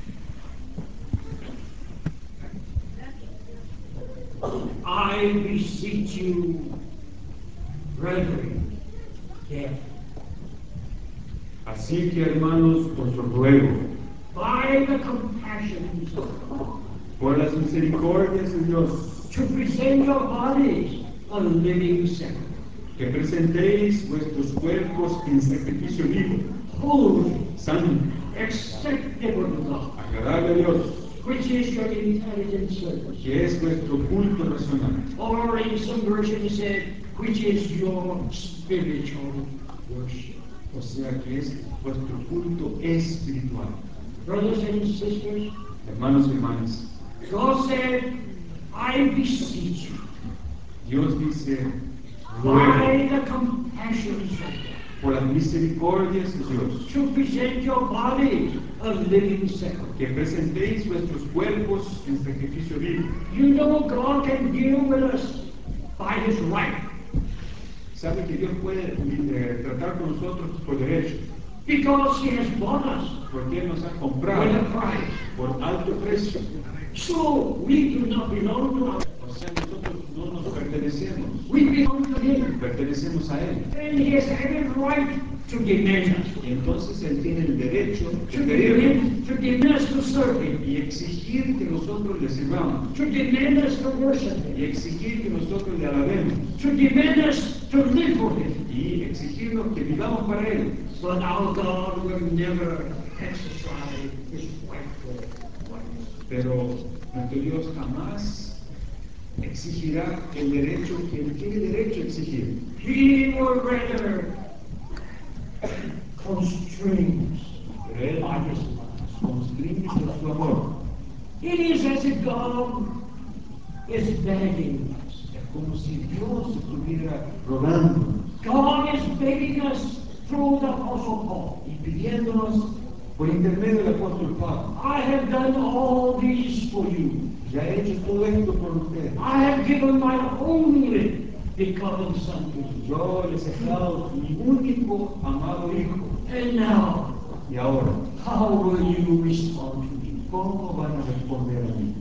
I beseech you, brethren, therefore, Así que, hermanos, os ruego, by the compassions of God, por las misericordias de Dios, to present your bodies a living sacrifice, que presentéis vuestros cuerpos en sacrificio vivo, holy, santo, acceptable to God, agradable a Dios, which is your intelligent service. que es vuestro culto racional. Or in some version it said, which is your spiritual worship. O sea que es vuestro culto espiritual. Brothers and sisters, Hermanos y hermanas, God said, I beseech you, Dios dice, ruego, by the compassions of God, por las misericordias de Dios, to present your bodies a living sacrifice. que presentéis vuestros cuerpos en sacrificio vivo. You know God can deal with us by His right, Sabe que Dios puede tratar con nosotros por derecho, because He has bought us porque Él nos ha with comprado a price. por alto precio. So we do not belong to us. O sea, nosotros no nos pertenecemos, We belong to Him. pertenecemos a Él. And He has every right to demand us, Y entonces Él tiene el derecho to de querernos demand us to serve Him, y exigir que nosotros le sirvamos, to demand us to worship Him, y exigir que nosotros le alabemos, to demand us to live for Him. y exigirnos que vivamos para Él. But our God will never exercise His rightful rights. Pero nuestro Dios jamás exigirá el derecho que Él tiene derecho a exigir. He will rather constrain us Pero Él by His love. constriñe por su amor. It is as if God is begging us. Es como si Dios estuviera rogando God is begging us through the Apostle Paul. y pidiéndonos por intermedio del apóstol Pablo. I have done all these for you. Ya he hecho todo esto por ustedes. I have given my only begotten Son to you. Yo les he dado mi único amado Hijo. And now, Y ahora, how will you respond to me? ¿cómo van a responder a mí?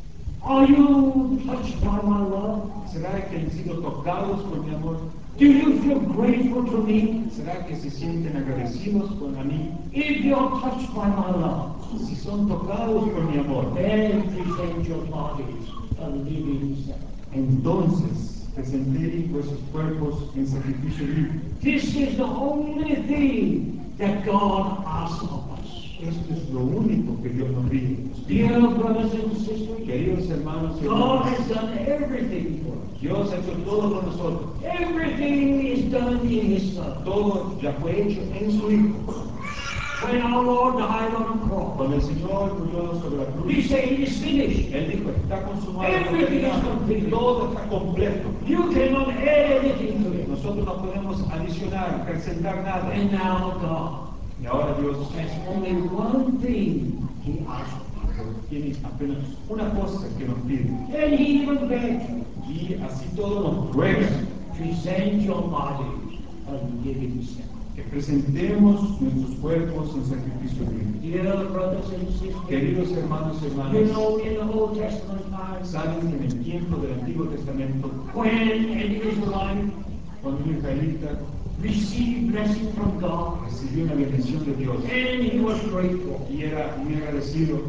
Are you touched by my love? ¿Será que han sido tocados por mi amor? Do you feel grateful to me? ¿Será que se sienten agradecidos con a mí? If you are touched by my love, Si son tocados por mi amor, then present your bodies a living sacrifice. entonces presentéis vuestros cuerpos en sacrificio vivo. This is the only thing that God asks of us. Esto es lo único que Dios nos pide. Dear brothers and sisters, Queridos hermanos y God hermanas, has done everything for us. Dios ha hecho todo por nosotros. Everything is done in His Son. Todo ya fue hecho en su Hijo. When our Lord died on the cross, Cuando el Señor murió sobre la He cruz, said it is finished. Él dijo, está consumado, está Everything is terminado, complete. todo está completo. You cannot add anything to it. Nosotros no podemos adicionar, acrescentar nada. And now God Y ahora Dios has only one thing He asks of us. tiene apenas una cosa que nos pide. And He even begs you, Y así todo nos ruega present your bodies a living sacrifice. que presentemos nuestros cuerpos en sacrificio vivo. Dear brothers and sisters, Queridos hermanos y you hermanas, know in the Old Testament times, saben que en el tiempo del Antiguo Testamento, when an Israelite cuando un israelita received blessing from God, recibió una bendición de Dios and he was grateful, y era muy agradecido,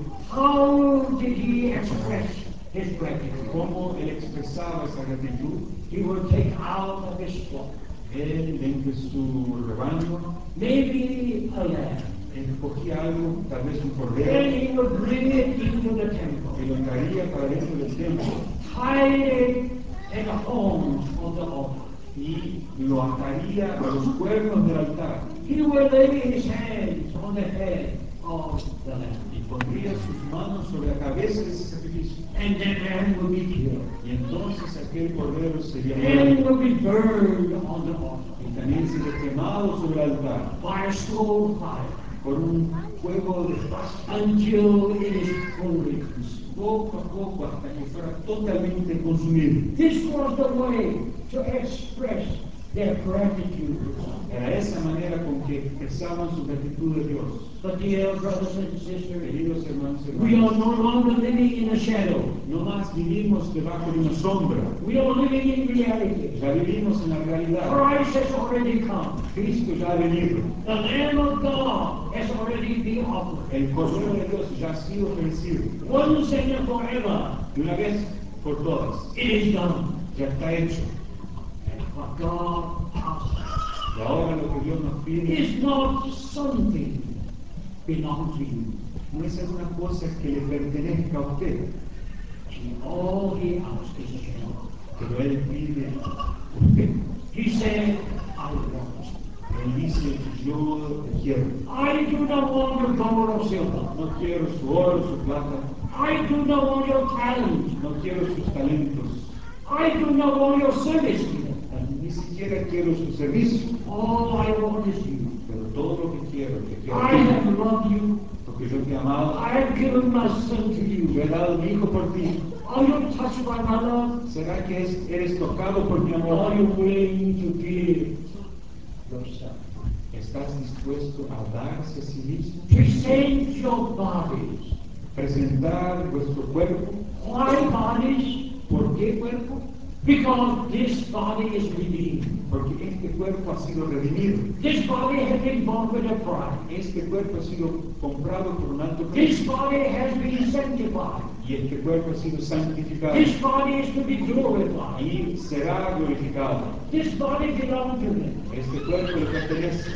how did he express his gratitude? ¿cómo él expresaba esa gratitud? He would take out of his flock, Él, entre su rebaño, maybe a lamb, escogía algo, tal vez un and cordero, he would bring it into the temple, y lo traía para dentro del templo, hide it and the horns of the altar. y lo ataría a los cuernos del altar He will lay his hands on the head of the lamb, y pondría sus manos sobre la cabeza de ese sacrificio. and the lamb will be killed, Y entonces aquel cordero sería and muerto will be burned on the altar y también sería quemado sobre el altar by a slow fire por un fuego despacio, until it is fully consumed. poco a poco hasta que fuera totalmente consumido. This was the way to express their gratitude to God. Era esa manera con que expresaban su gratitud de Dios. But dear brothers and sisters, Queridos hermanos y we are hermanas, no longer living in a shadow. no más vivimos debajo de una sombra, We are living in reality. ya vivimos en la realidad. Christ has already come. Cristo ya ha venido, The Lamb of God has already been offered. el Cordero de Dios ya ha sido ofrecido. Once and forever, De una vez por todas, it is done. ya está hecho. And what God asks Y ahora lo que Dios nos pide is not something belong to you. no es alguna cosa que le pertenezca a usted, All he asks is a child. pero Él pide a usted. He said, I want. Él dice, yo te quiero. I do not want your gold or silver. No quiero su oro, su plata, I do not want your talent. no quiero sus talentos, I do not want your service here. ni siquiera quiero su servicio, All I want is you. pero todo lo que quiero, te quiero a I ti, have loved you. porque yo te he amado, I have given my son to yo you. he dado mi hijo por ti. Are you touched by my love? ¿Será que eres tocado por mi Are amor? you willing to give yourself? ¿Estás dispuesto a darse a sí mismo? Present your bodies. Presentar vuestro cuerpo. Why bodies? ¿Por qué cuerpo? Because this body is redeemed. Porque este cuerpo ha sido redimido. This body has been bought with a price. Este cuerpo ha sido comprado por un alto This precio. body has been sanctified. Y este cuerpo ha sido santificado. This body is to be glorified. Y será glorificado. This body belongs to him. Este cuerpo le pertenece.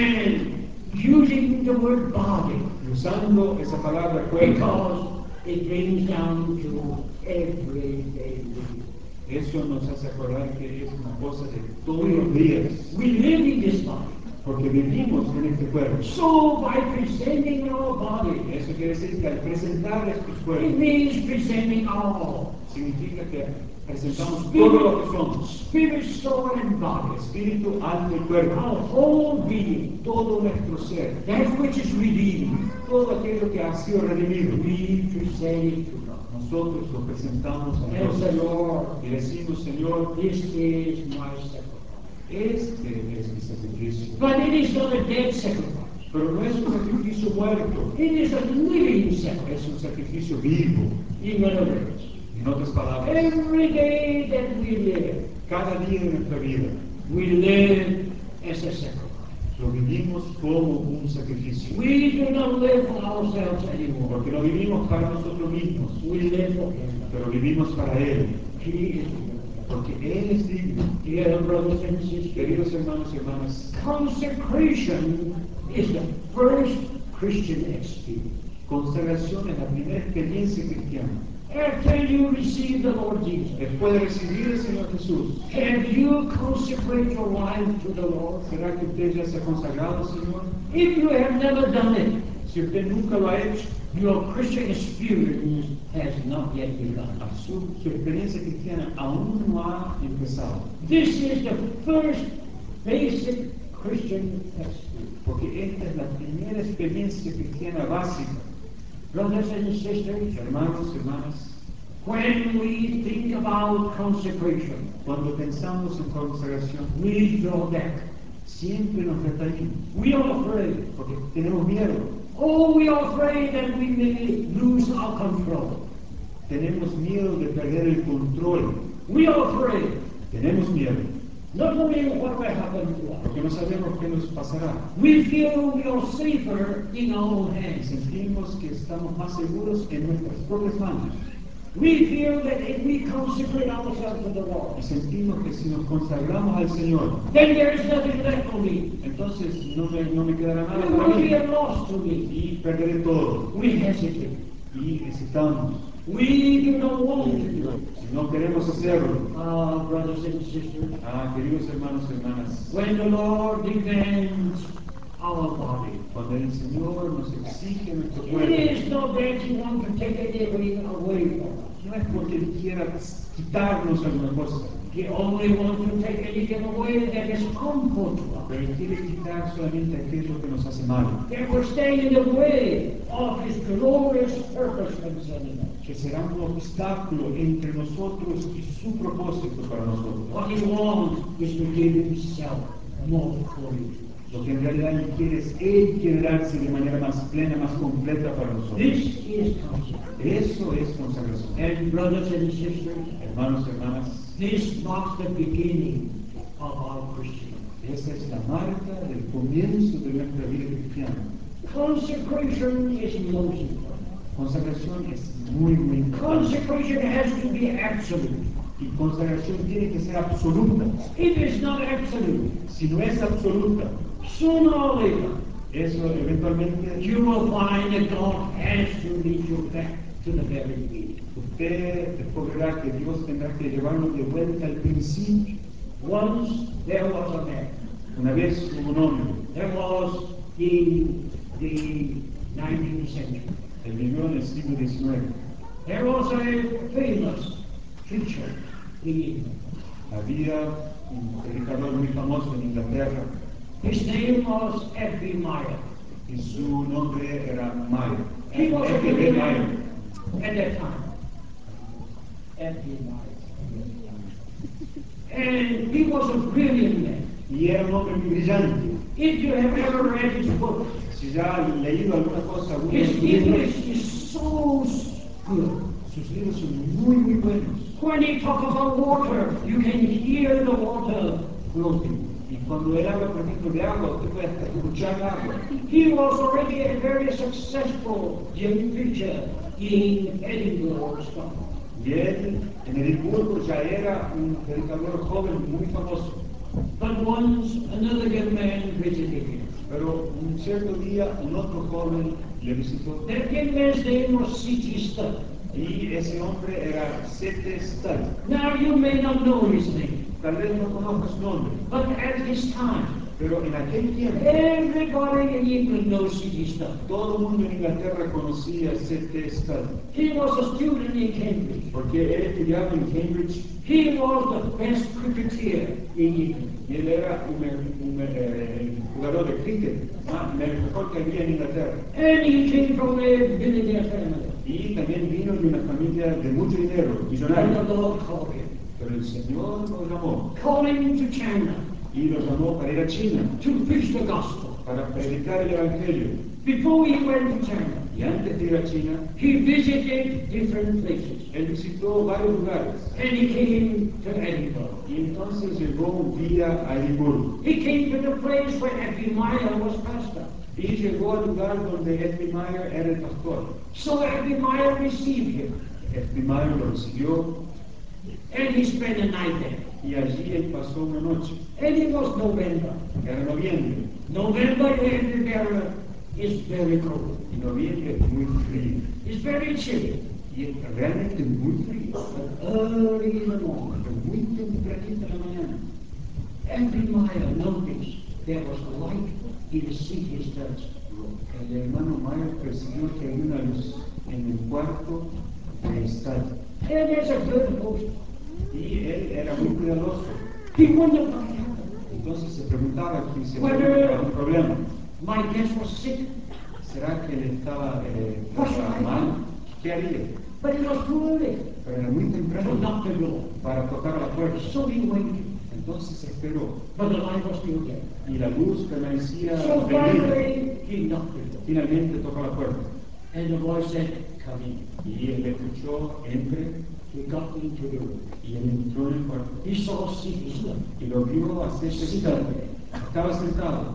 And using the word body, Y usando esa palabra cuerpo, because it brings down to everyday living. eso nos hace acordar que es una cosa de todos los días. We live in this body. Porque vivimos en este cuerpo. So by presenting our body, Eso quiere decir que al presentar estos it cuerpos, means presenting our all. significa que presentamos todo lo que somos. Spirit, soul, and body. Espíritu, alma y cuerpo. Our whole being, Todo nuestro ser. that which is redeemed, Todo aquello que ha sido redimido. we present it to God. Nosotros lo presentamos a And say, Dios. Lord, Y decimos, Señor, this is my sacrifice. este es mi sacrificio. But it is not a dead sacrifice. Pero no es un sacrificio muerto. It is a living sacrifice. Es un sacrificio vivo. In other words, En otras palabras, every day that we live, cada día de nuestra vida we live as a sacrifice. lo vivimos como un sacrificio. We do not live for ourselves anymore. Porque no vivimos para nosotros mismos, We live for Him. pero vivimos para Él. He is the Porque Él es digno. Dear brothers and sisters, Queridos hermanos y hermanas, consecration is the first Christian experience. consagración es la primera experiencia cristiana. After you receive the Lord Jesus, Después de recibir al Señor Jesús, have you consecrated your life to the Lord? ¿será que usted ya se ha consagrado al Señor? If you have never done it, Si usted nunca lo ha hecho, your Christian experience has not yet begun. su experiencia cristiana aún no ha empezado. This is the first basic Christian experience. Porque esta es la primera experiencia cristiana básica. Brothers and sisters, Hermanos, hermanas, when we think about consecration, cuando pensamos en consagración, we draw back. siempre nos retraímos. We are afraid. Porque tenemos miedo. Oh, we are afraid that we may lose our control. Tenemos miedo de perder el control. We are afraid, Tenemos miedo. not knowing what will happen to us. Porque no sabemos qué nos pasará. We feel we are safer in our own Y hands. sentimos que estamos más seguros en nuestras propias manos. We feel that if we consecrate ourselves to the Y Lord, sentimos que si nos consagramos al Señor, then there is nothing left for me. entonces no me quedará nada It para will be mí. a loss to me. Y perderé todo. We hesitate. Y hesitamos. We do not want to do it. Si no queremos hacerlo, Brothers and sisters, queridos hermanos y hermanas, when the Lord demands our body, cuando el Señor nos exige nuestro it cuerpo, is not that He wants to take anything away from us. no es porque Él quiera quitarnos alguna cosa, He only wants to take anything away that is harmful to us, pero Él quiere quitar solamente aquello que nos hace mal, that will stand in the way of His glorious purpose concerning us. que será un obstáculo entre nosotros y su propósito para nosotros. What He wants is to give Himself more fully. Lo que en realidad Él quiere darse de manera más plena, más completa para nosotros. This is consecration. Eso es consagración. And brothers and sisters, Hermanos y hermanas, this marks the beginning of our Christian life. esa es la marca del comienzo de nuestra vida cristiana. Consecration is most important. Consagración es muy, muy importante. Consecration has to be absolute. Y consagración tiene que ser absoluta. If it's not absolute, Si no es absoluta, sooner or later, eso eventualmente you will find that God has to lead you back to the very beginning. usted descubrirá que Dios tendrá que llevarnos de vuelta al principio. Once there was a man. Una vez hubo un hombre, There was in the 19th century. él vivió en el siglo XIX. There was a famous preacher in England. Había un predicador muy famoso en Inglaterra His name was F.B. Meyer. y su nombre era Meyer. He was a F.B. good Meyer. man at that time. F.B. Meyer. And he was a brilliant man. Y era un hombre muy brillante. If you have ever read his book, Si ya han leído alguna cosa, algunos his libros, English is so good. sus libros son muy, muy buenos. When he talks about water, you can hear the water flowing. Y cuando él habla, por ejemplo, de agua, usted puede hasta escuchar el agua. He was already a very successful young preacher in Edinburgh, Scotland. Y él, en Edimburgo, ya era un predicador joven muy famoso. But once another young man visited him. Pero un cierto día, un otro joven le visitó. That young man's name was C.T. Studd. Y ese hombre era C.T. Studd. Now you may not know his name, Tal vez no conozca su nombre, but at his time, pero en aquel tiempo, everybody in England knows C.T. Studd. todo el mundo en Inglaterra conocía a C.T. Studd. He was a student in Cambridge. Porque él estudiaba en Cambridge He was the best cricketer in England. y él era un jugador de cricket, el mejor que había en Inglaterra. And he came from a billionaire family. Y también vino de una familia de mucho dinero, And millonaria. the Lord called him. Pero el Señor lo llamó Called him to China y lo llamó para ir a China, to preach the gospel. para predicar el Evangelio. Before he went to China, Y antes de ir a China, he visited different places. él visitó varios lugares. And he came to Edinburgh. Y entonces llegó un día a Edimburgo. He came to the place where F.B. Meyer was pastor. Y llegó al lugar donde F.B. Meyer era el pastor. So F.B. Meyer received him. F.B. Meyer lo recibió And he spent a night there. y allí él pasó una noche. And it was November. Era noviembre. November in Edinburgh is very cold. Y noviembre es muy frío. It's very chilly. Y es realmente muy frío. But early in the morning, Pero muy tempranito en la mañana. F.B. Meyer noticed there was a light in C.T. Studd's room. El hermano Meyer percibió que había una luz en el cuarto de Studd. And there's a good host. Y él era muy cuidadoso. He wondered what happened. Entonces se preguntaba si Bueno. había algún problema. My guest was sick, ¿Será que él estaba mal? ¿Qué haría? but it was too early Pero era muy to temprano knock the door. para tocar a la puerta. So he waited, Entonces esperó. but the light was still there. Y la luz permanecía So prendida. finally, he knocked the door. Finalmente tocó la puerta. And the voice said, come in. Y él escuchó, entre, He got into the room. y él entró en el cuarto. He saw C.T. Studd. Y lo vio hacerse sentado. Estaba sentado.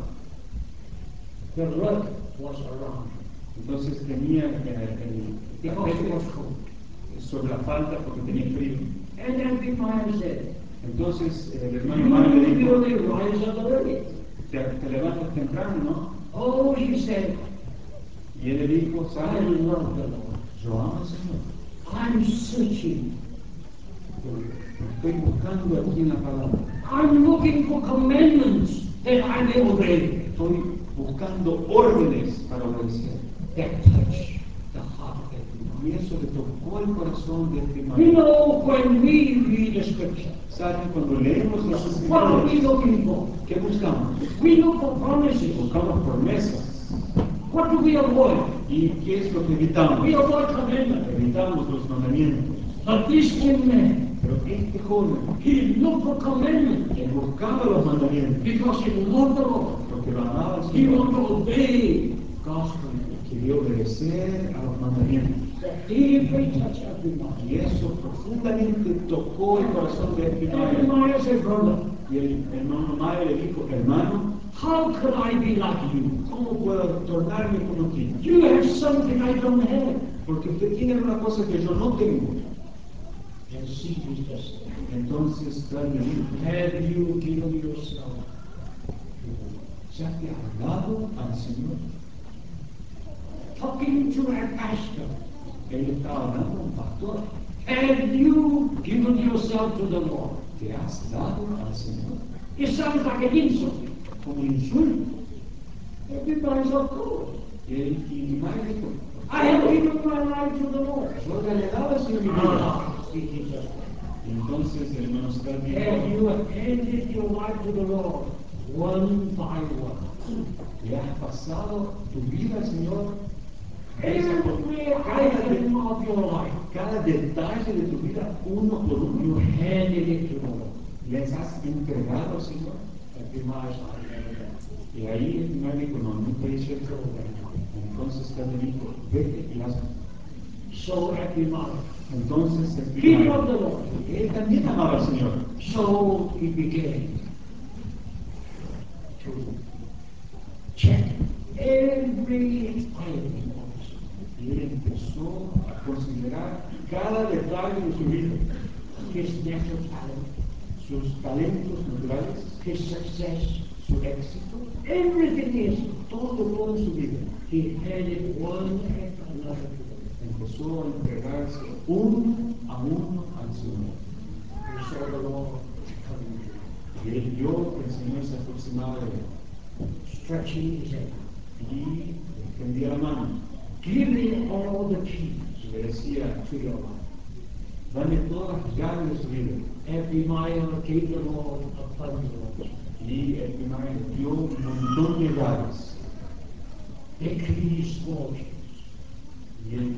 The rug was around him Entonces tenía el because it was tapete cold. sobre la falda porque tenía frío. And F.B. Meyer said, Entonces el you hermano Mario le dijo, really rise up early. te levantas temprano, ¿no? Oh, he said, Y él le dijo, I ¿sabes? love the Lord. Yo amo al Señor. I'm searching. Estoy buscando aquí en la palabra. I'm looking for commandments that I may obey. Estoy buscando órdenes para obedecer. That touch the heart of everyone. Y eso le tocó el corazón de este You maestro. know, when we read the scripture, ¿Saben? Cuando leemos las what are we escrituras, looking for? ¿qué buscamos? We look for promises. Buscamos promesas. What do we avoid? ¿Y qué es lo que evitamos? We avoid commandments. Evitamos los mandamientos. But this young man, Pero este joven, he looked for commandments él buscaba los mandamientos because he loved the Lord. porque lo amaba al He Señor. wanted to obey God's commandments. Quería obedecer a los mandamientos. That deeply touched every mind. Y eso profundamente tocó el corazón de este And maestro. Nehemiah said, brother, Y el hermano Mayo le dijo, hermano, how could I be like you? ¿cómo puedo tornarme como ti? You have something I don't have. Porque usted tiene una cosa que yo no tengo. And see his destiny. Entonces, Claudia dijo, Have you given yourself to him? ¿ya te has dado al Señor? Talking to a pastor. Él estaba hablando a un pastor. Have you given yourself to the Lord? ¿Te has dado al Señor? It sounds like an insult. Como un insulto. Everybody's of course. Y Mayo dijo, I have given my life to the Lord. yo ya le daba al Señor mi vida. Ah, see, he just Y entonces el hermano Stan have dijo, you handed your life to the Lord one by one? ¿le has pasado tu vida al Señor? Esa por Every item of your life, cada detalle de tu vida, uno por you uno, handed it to the Lord. les has entregado al Señor. Every milestone, never done. Y ahí el primer dijo, no, nunca hice esto. Entonces Stan dijo, vete y hazlo. So every milestone. Entonces el He primer, loved the Lord. él también amaba al Señor. So he began to check every item of his life. Y él empezó a considerar cada detalle de su vida, His natural talent, sus talentos naturales, his success, su éxito, everything is, todo en su vida. he handed one after another to the Lord. Empezó a entregarse uno a uno al Señor. He saw the Lord coming to him, Y él vio que el Señor se aproximaba de él stretching his hand, y extendía la mano giving all the keys y le decía, to your life. dame todas las llaves de su vida. Every mile gave the Lord abundance. Y el primario le dio un montón de llaves. The keys, small keys, Y él,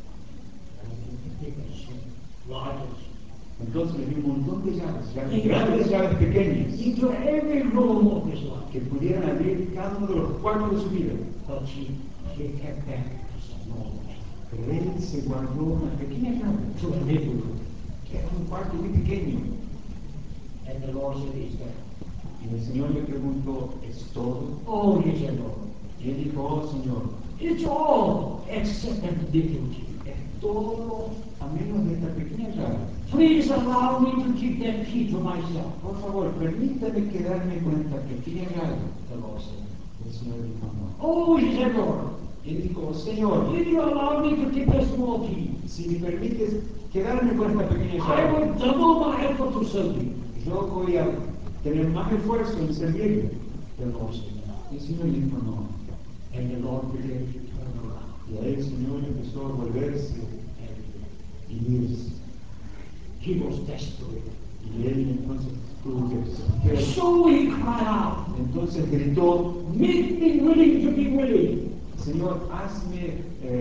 biggest, largest, entonces le dio un montón de llaves, grandes llaves pequeñas, into every room of his life. que pudieran abrir cada uno de los cuartos de su vida. But he kept back a small one, Pero él se guardó una pequeña llave, to a little room. que era un cuarto muy pequeño. And the Lord said, is that? Y el Señor le preguntó, ¿es todo? Oh, he said, Lord, Y él dijo, oh Señor, it's all except that little key. es todo a menos de esta pequeña llave. Please allow me to keep that key to myself. Por favor, permítame quedarme con esta pequeña llave. The Lord said, El Señor dijo, no. oh, he said, Lord, Y él dijo, Señor, if you allow me to keep that small key, si me permites quedarme con esta pequeña I llave, will double my effort to serve you. yo voy a tener más esfuerzo en servirle. The Lord said, Y el Señor dijo, no. and the Lord began to turn around. Y ahí el Señor empezó a volverse And y irse. he was desperate. Y él entonces tuvo que desesperarse. So he cried out, Entonces gritó, make me willing to be willing. Señor, hazme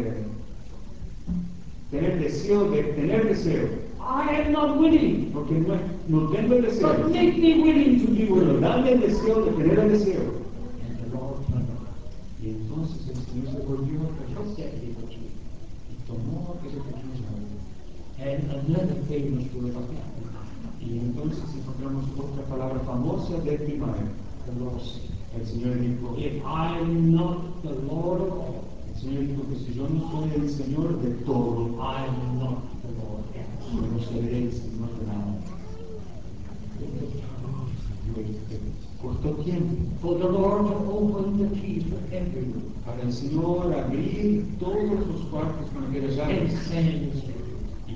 tener deseo de tener deseo, I am not willing, porque no tengo el but deseo, make me willing to be pero willing. dame el deseo de tener el deseo. And the Lord turned around. Y entonces el Señor se volvió Took that little key. y tomó ese pequeño llave. And another famous word of that. Y entonces encontramos otra palabra famosa del primario. The Lord said, El Señor dijo, if I am not the Lord of all, el Señor dijo que si yo no soy el Señor de todo, I am not the Lord at all. yo no seré el Señor de nada. Costó tiempo For the Lord to open the key to every room para el Señor abrir todos los cuartos con aquellas and llaves send his y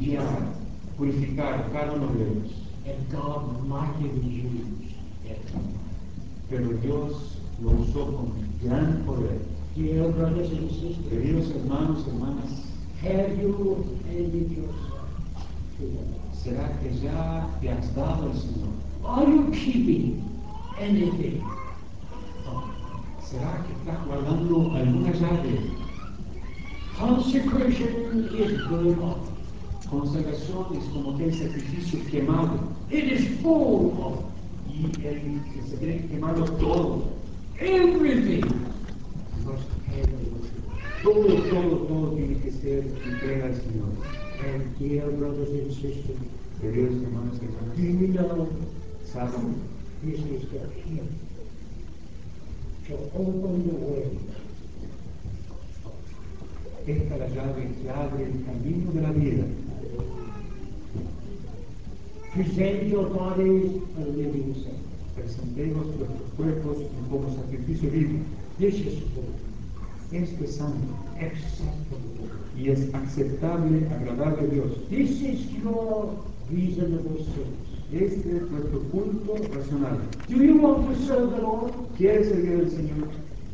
limpiar, purificar cada uno de ellos. And God mightily used that power. Pero Dios lo usó con gran poder. Dear brothers and sisters, Queridos hermanos y hermanas, have you handed yourself to the Lord? ¿será que ya te has dado al Señor? Are you keeping anything? ¿Será que estás guardando alguna llave? Consecration is burnt off. Consagración es como aquel sacrificio quemado. It is full of Y se tiene que quemarlo todo. everything must have a Todo tiene que ser entrega al Señor. And dear brothers and sisters, Queridos hermanos y do hermanas, you know ¿saben? this is the key to open the way? Esta es la llave que abre el camino de la vida. Present your bodies a living sacrifice. Presentemos nuestros cuerpos como sacrificio vivo. This is holy, Esto es santo acceptable. y es aceptable, agradable a Dios. This is your reasonable service. Este es nuestro culto racional. Do you want to serve the Lord? ¿Quieres servir al Señor?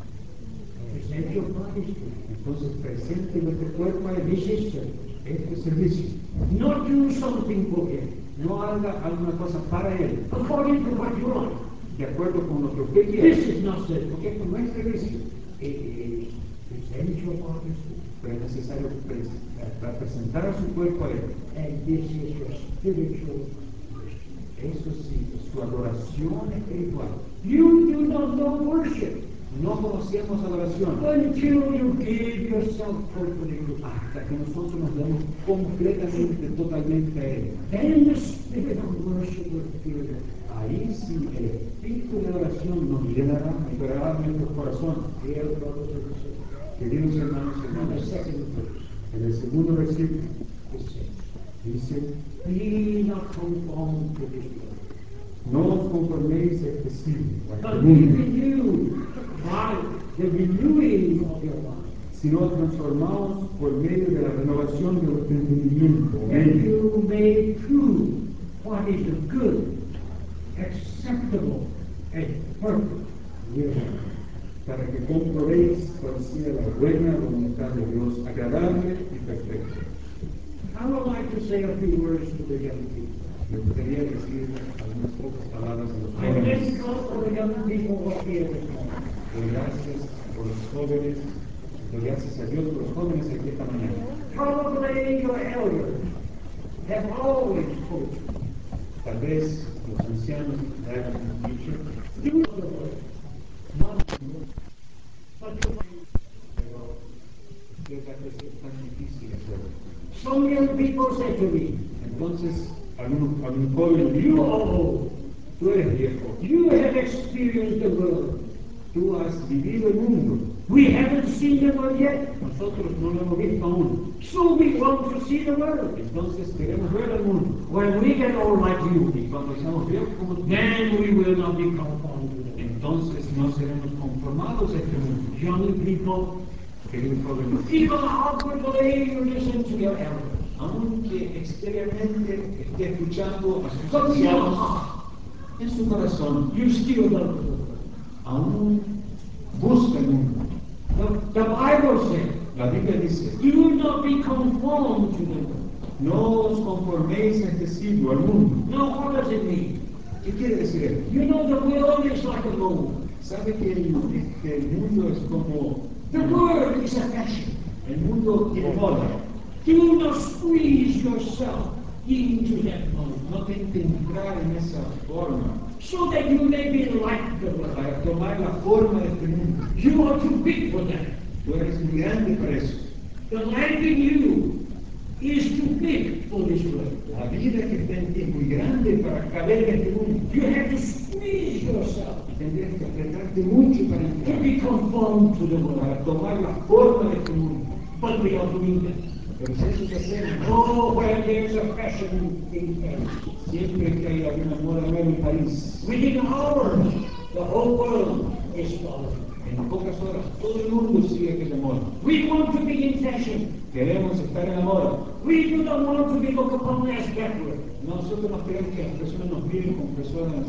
Present your bodies to Him. Entonces presente nuestro cuerpo a Él. This is service. Este servicio. Not do something for Him, No haga alguna cosa para Él, according to what you like. de acuerdo con lo que usted This quiera. is not service. Porque esto no es servicio. It is present your bodies to Him. Pero es necesario presentar a su cuerpo a Él. And this is your spiritual worship. Eso sí, es su adoración espiritual. You do not know worship No conocemos adoración until you give yourself totally to God. hasta que nosotros nos damos completamente, totalmente a Él. Then the spirit of worship will fill you. Ahí sí, el espíritu de adoración nos liberará nuestro corazón. Dear brothers and sisters, Queridos hermanos y in the hermanas, second verse, en el segundo versículo it says, dice: be not conformed to this world, no os conforméis a este siglo, a este but be mundo, renewed by the renewing of your mind, sino transformaos por medio de la renovación de vuestro entendimiento, that you may prove what is the good, acceptable, and perfect will of God. para que comprobéis cuál sea la buena voluntad de Dios, agradable y perfecta. I would like to say a few words to the young people. Me gustaría decir algunas pocas palabras a los I thank jóvenes. God for the young people who are here this morning. Doy gracias por los jóvenes, doy gracias a Dios por los jóvenes aquí esta mañana. Probably your elders have always told you, Tal vez los ancianos hayan dicho, do the work, not the work, but the work. pero yo ya que es tan difícil hacerlo. Some young people say to me, Entonces, algún joven me you dijo: are old, tú eres viejo, you have experienced the world. tú has vivido el mundo, We haven't seen the world yet, nosotros no lo hemos visto aún. so we want to see the world. Entonces queremos ver el mundo. When we get old like you, Y cuando seamos viejos como tú, then we will not be conformed to them. entonces no seremos conformados a este mundo. Young people, Queridos jóvenes, even outwardly you listen to your elders. aunque exteriormente esté escuchando a sus But in your ancianos, heart, en su corazón you still love the world. aún busca el mundo. The Bible says, La Biblia dice: do not be conformed to the world. no os conforméis a este siglo, al mundo. Now, what does it mean? ¿Qué quiere decir esto? You know, the world is like a mold. ¿Sabe que el mundo es como... The world is a fashion. El mundo tiene moda. Do not squeeze yourself into that mold, No te entrar en esa forma so that you may be like the world. para tomar la forma de este mundo. You are too big for that. Tú eres muy grande para eso. The life in you is too big for this world. La vida que está en ti es muy grande para caber en este mundo. You have to squeeze yourself Tendrías que apretarte mucho para to entrar, be conformed to the world. para tomar la forma de este mundo. But we are doing that. Pero si eso se hace, Oh, where there's a fashion in Paris. siempre que hay alguna moda nueva en un país, Within hours, the whole world is following. en pocas horas todo el mundo sigue aquella moda. We want to be in fashion, Queremos estar en la moda, We do not want to be looked upon as backward. Nosotros no queremos que las personas nos miren como personas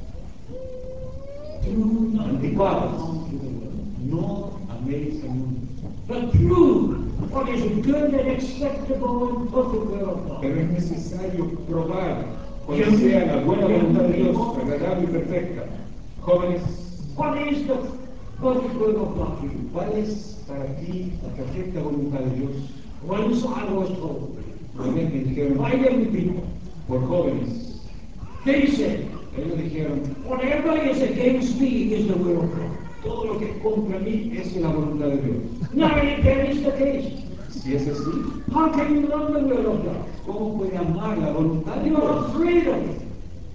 Do not anticuadas. conform to the world, No améis al mundo. but prove what is good and acceptable and perfect will of God. Pero es necesario probar cuál sea la buena voluntad de Dios, agradable y perfecta. Jóvenes, What is the perfect will of God to you? ¿cuál es para ti la perfecta voluntad de Dios? Once I was told Una vez me dijeron by young people, por jóvenes, they said, ellos dijeron, whatever is against me is the will of God. todo lo que es contra mí es la voluntad de Dios. Now, if that is the case, Si es así, how can you love the will of God? ¿cómo puede amar la voluntad de You are Dios? afraid of it.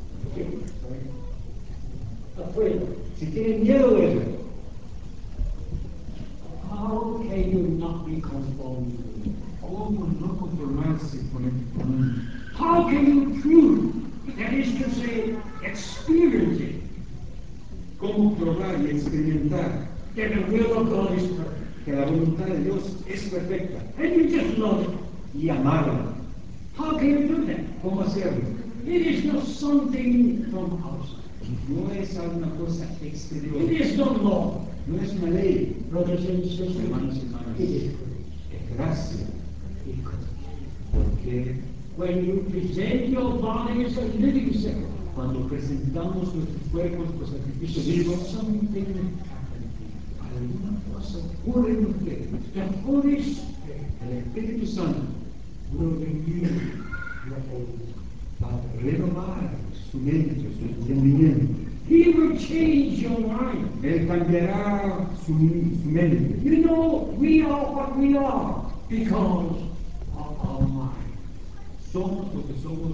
Afraid of it. Si tienen miedo de ella, How can you not be conformed to it? ¿cómo no conformarse con el mundo? How can you prove, that is to say, experience it, ¿Cómo probar y experimentar that the will of God is perfect? que la voluntad de Dios es perfecta And you just love it. y amarla? How can you do that? ¿Cómo hacerlo? It is not something from outside. No es alguna cosa It exterior, is not law. no es una ley, Brothers and sisters, hermanos y hermanas, it is es gracia, because porque when you present your body as a living sacrifice, cuando presentamos nuestros cuerpos por sacrificio vivo, something happens. alguna cosa ocurre en usted. The Holy Spirit El Espíritu Santo will renew your whole. va a renovar su mente, su entendimiento. He will change your mind. Él cambiará su mente. You know, we are what we are because of our mind. Somos lo que somos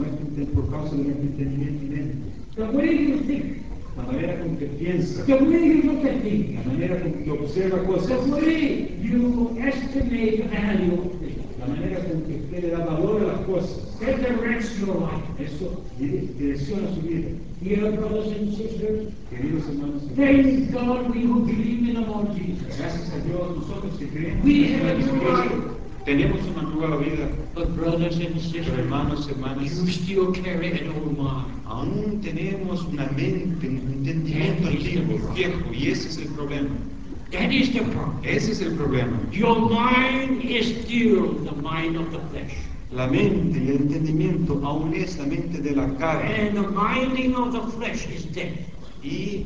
por causa de nuestro entendimiento y mente. The way you think, La manera con que piensa, the way you look at things, la manera con que observa cosas, the way you estimate the value of things, la manera con que usted le da valor a las cosas, that directs your life. eso direcciona su vida. Dear brothers and sisters, Queridos hermanos, thank God we who believe in the Lord Jesus. gracias a Dios, nosotros que creemos We en have a new Jesucristo, life. tenemos una nueva vida. But brothers and Pero sisters, hermanos, hermanas, you still carry an old mind. aún tenemos una mente, un entendimiento antiguo, viejo, y ese es el problema. That is the problem. Ese es el problema. Your mind is still the mind of the flesh. La mente y el entendimiento aún es la mente de la carne. And the minding of the flesh is death. Y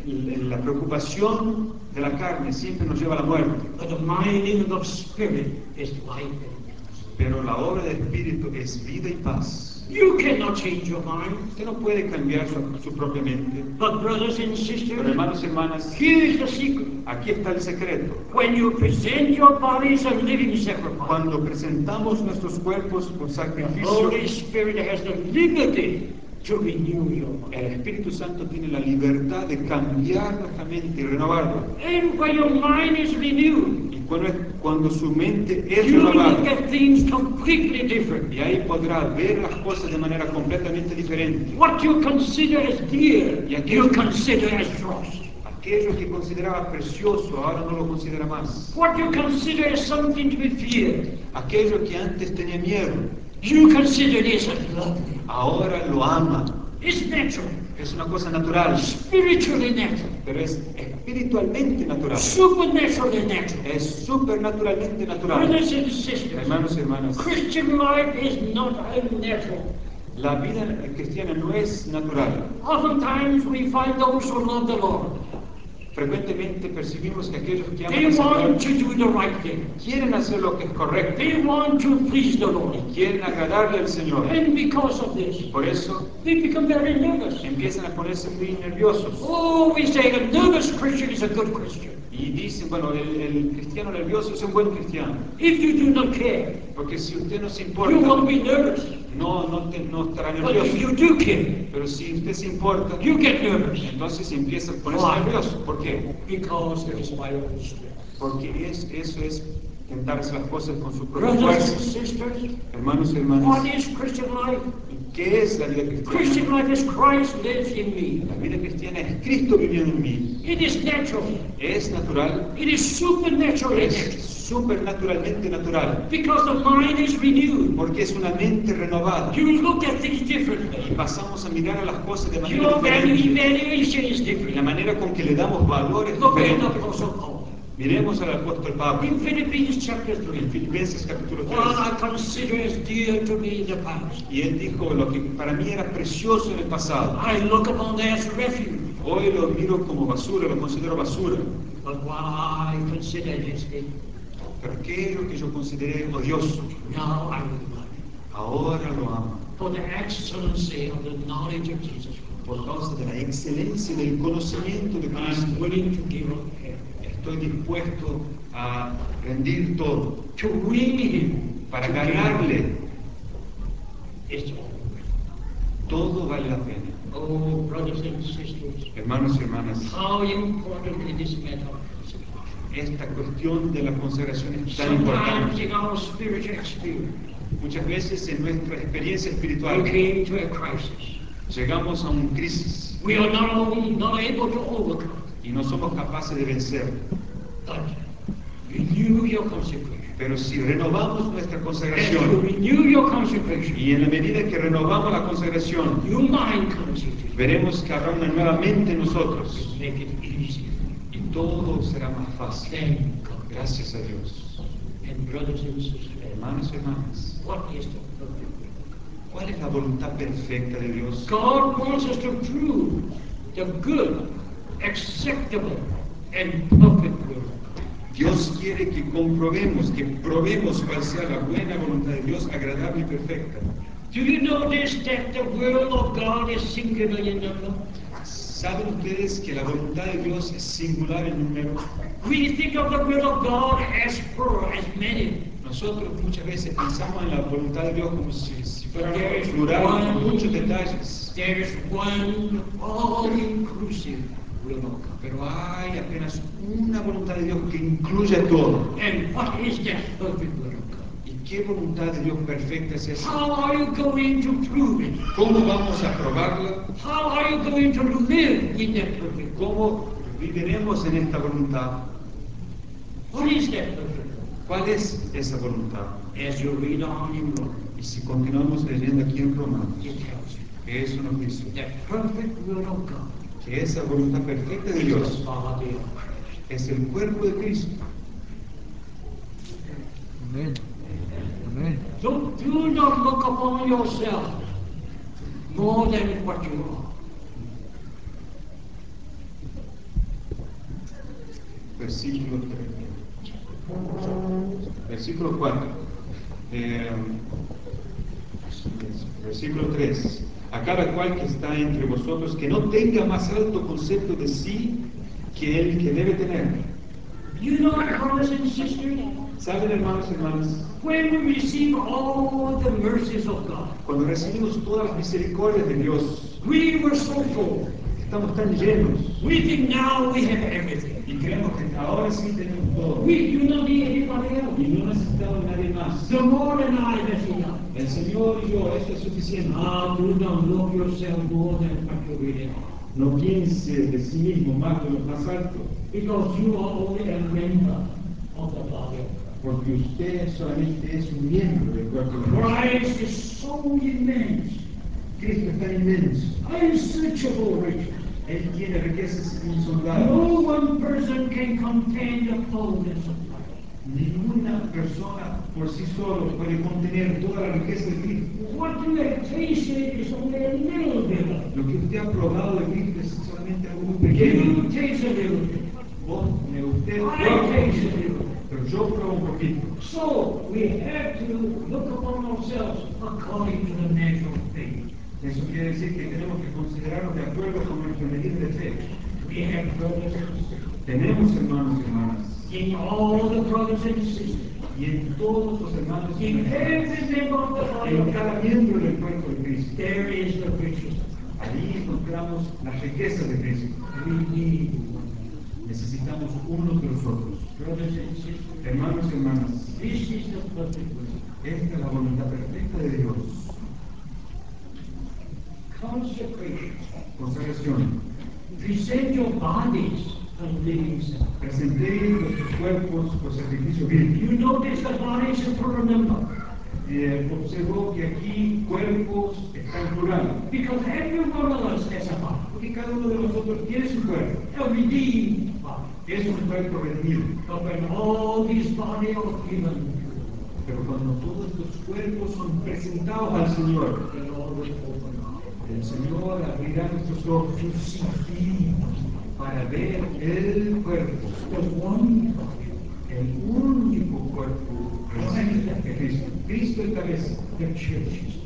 la preocupación de la carne siempre nos lleva a la muerte. But the minding of the spirit is life and peace. Pero la obra del Espíritu es vida y paz. You cannot change your mind. Usted no puede cambiar su propia mente. But brothers and Pero sisters, hermanos y hermanas, here is the secret. aquí está el secreto. When you present your bodies a living sacrifice, Cuando presentamos nuestros cuerpos por the sacrificio, Holy Spirit has the liberty to renew your mind. el Espíritu Santo tiene la libertad de cambiar nuestra mente y renovarla. And when your mind is renewed, Y cuando su mente es you look renovada, at things completely different. y ahí podrá ver las cosas de manera completamente diferente. What you consider as dear, Y aquello- you consider as dross. Aquello que consideraba precioso ahora no lo considera más. What you consider as something to be feared, Aquello que antes tenía miedo, you consider it as lovely. ahora lo ama. It's natural, Es una cosa natural, spiritually natural, pero es espiritualmente natural. supernaturally natural. Es supernaturalmente natural. Brothers and sisters, Hermanos y hermanas, Christian life is not unnatural. la vida cristiana no es natural. Oftentimes we find those who love the Lord. Frecuentemente percibimos que aquellos que aman They al Señor want to do the right thing. quieren hacer lo que es correcto They want to please the Lord. y quieren agradarle al Señor. And because of this, Por eso they become very nervous. empiezan a ponerse muy nerviosos Oh, we say a nervous Christian is a good Christian. y dicen, bueno, el cristiano nervioso es un buen cristiano. If you do not care, Porque si usted no se you importa, won't be nervous. no estará But if nervioso. you do care, Pero si usted se importa, you get nervous. entonces empieza a ponerse Why? nervioso. ¿Por qué? Because it is by Holy Spirit. Porque eso es tentarse las cosas con su propia Brothers and fuerza. sisters, Hermanos y what hermanas, is Christian life? ¿qué es la vida cristiana? Christian life is Christ lives in me. La vida cristiana es Cristo viviendo en mí. It is natural. Es natural, It is supernaturally es natural. supernaturalmente natural, Because the mind is renewed. porque es una mente renovada. You look at things Y differently. pasamos a mirar a las cosas de manera Your value diferente. evaluation is Y la different. manera con que le damos valores Look at the diferentes. Apostle Paul. Miremos al apóstol Pablo In Philippians chapter en 3, Filipenses capítulo what 3. I consider as dear to me in the past, Y él dijo lo que para mí era precioso en el pasado. I look upon as refuge. Hoy lo miro como basura, lo considero basura. But what I consider as hate, Pero aquello que yo consideré odioso, now I love it. ahora lo amo. For the excellency of the knowledge of Jesus Christ, Por causa de la excelencia del conocimiento de I'm Cristo, willing to give up everything estoy dispuesto a rendir todo. to win him. Para to ganarle, It's all. todo vale la pena. Oh, brothers and sisters, Hermanos y hermanas, how important it is matter of consecration. esta cuestión de la consagración es tan Sometimes importante. in our spiritual experience, Muchas veces en nuestra experiencia we espiritual came to a crisis. llegamos a un crisis We are not only not able to overcome, y no somos capaces de vencer. but renew your consecration. Pero si renovamos nuestra As you consagración renew your consecration, y en la medida que renovamos la consagración, your mind comes into it. veremos que habrá una nueva mente en nosotros Make it easy. y todo será más fácil. Thank God. Gracias a Dios. And brothers and sisters, Hermanos y hermanas, what is the perfect will of God? ¿cuál es la voluntad perfecta de Dios? God wants us to prove the good, acceptable, and perfect will of God. Dios quiere que comprobemos, que probemos cuál sea la buena voluntad de Dios, agradable y perfecta. Do you notice that the will of God is singular in number? ¿Saben ustedes que la voluntad de Dios es singular en número? We think of the will of God as plural, as many. Nosotros muchas veces pensamos en la voluntad de Dios como si fuera There is plural, one- con muchos detalles. There is one all-inclusive will of God. Pero hay apenas una voluntad de Dios que incluye todo. And what is that perfect will of God? ¿Y qué voluntad de Dios perfecta es esa? How are you going to prove it? ¿Cómo vamos a probarla? How are you going to live in that perfect will? ¿Cómo viviremos en esta voluntad? What is that perfect will? ¿Cuál es esa voluntad? As you read on in Romans, Y si continuamos leyendo aquí en Romanos, it tells you que eso nos dice that perfect will of God que esa voluntad perfecta de is Dios the body of Christ. es el cuerpo de Cristo. Amén. Amén. Do not look upon yourself more than what you are. Versículo 3. Versículo 4. Versículo 3. A cada cual que está entre vosotros que no tenga más alto concepto de sí que el que debe tener. You know, brothers and sisters, ¿Saben, hermanos y hermanas? when we receive all the mercies of God, Cuando recibimos todas las misericordias de Dios, we were so full. estamos tan llenos We think now we have everything. y creemos que ahora sí tenemos todo We do not need anybody else. y no necesitamos de nadie más. The more than I has enough. El Señor y yo, esto es suficiente. Now do not look yourself more than what you really are. No piense de sí mismo más de lo más alto, Because you are only a member of the body of Christ. porque usted solamente es un miembro del cuerpo de Cristo. Christ is so immense, Cristo es tan inmenso, unsearchable riches. Él tiene riquezas No insondables. one person can contain the fullness of life. Ninguna persona por sí solo puede contener toda la riqueza de Cristo. What you have tasted is only a little bit of it. Lo que usted ha probado de Cristo es solamente algo muy pequeño. You taste a little bit. Usted I prueba taste a un poquito, little bit. pero yo pruebo un poquito. So we have to look upon ourselves according to the measure of faith. Eso quiere decir que tenemos que considerarnos de acuerdo con nuestra medida de fe. We have brothers and sisters. Tenemos hermanos y hermanas, In all the brothers and sisters. y en todos los hermanos y In hermanas, every member of the body en of cada Christ, miembro del cuerpo de Cristo, there is the riches of God. ahí encontramos las riquezas de Cristo. We need one. Necesitamos unos de los otros. Brothers and sisters, Hermanos y hermanas, this is the perfect will. esta es la voluntad perfecta de Dios. Consecration. Consagración. Present your bodies a living sacrifice. Presentéis vuestros cuerpos por sacrificio vivo. You notice the bodies are plural number. Observó que aquí cuerpos están plural. Because every one of us has a body. Porque cada uno de nosotros tiene su cuerpo. A redeemed body. Es un cuerpo redimido. But when all these bodies are given, Pero cuando todos estos cuerpos son presentados al Señor, the Lord will open up. el Señor abrirá nuestros ojos To see Him, para ver el cuerpo, the one body, el único cuerpo que es Cristo. Cristo es cabeza, the church is.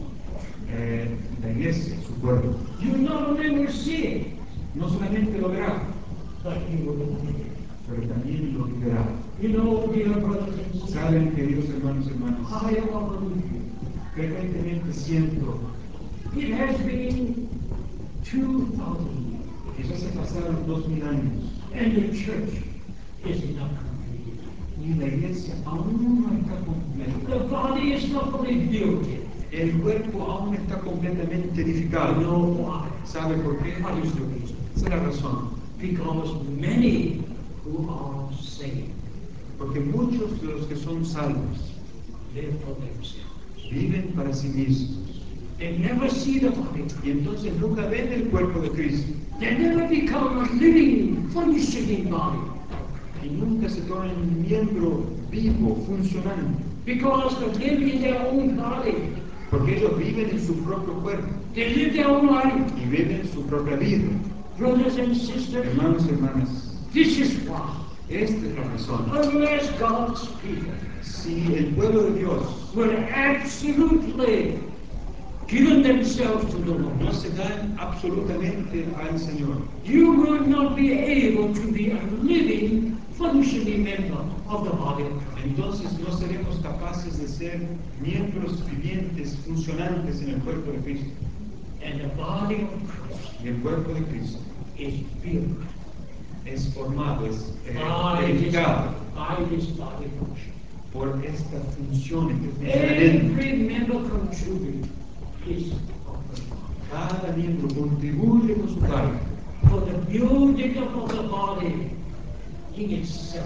la iglesia, su cuerpo. You not only will see it, No solamente lo verá, but you will believe it. pero también lo vivirá. You know, dear brothers and sisters, Saben, queridos hermanos y hermanas, I often believe frecuentemente siento it has been 2,000 years, que ya se pasaron 2000 años and the church is not complete. y la iglesia aún no está completa. The body is not fully built yet. El cuerpo aún está completamente You edificado. know why? ¿Sabe por qué? What is the reason? Esa es la razón. Because many who are saved Porque muchos de los que son salvos live for themselves. viven para sí mismos. They never see the body. Y entonces nunca ven el cuerpo de Cristo. They never become a living, functioning body. Y nunca se tornan un miembro vivo, funcionante. Because they live in their own body. Porque ellos viven en su propio cuerpo They live their own life. y viven su propia vida. Brothers and sisters, Hermanos y hermanas, this is why, esta es la razón. unless God's people Si el pueblo de Dios will absolutely give themselves to the no Lord, se dan absolutamente al Señor, you will not be able to be a living, functioning member of the body of Christ. entonces no seremos capaces de ser miembros vivientes, funcionantes en el cuerpo de Cristo. And the body of Christ Y el cuerpo de Cristo is built es formado, es by edificado this body function. por esta función, este funcionamiento. Every member contributes his of the body. Cada miembro contribuye con su parte For the building up of the body in itself.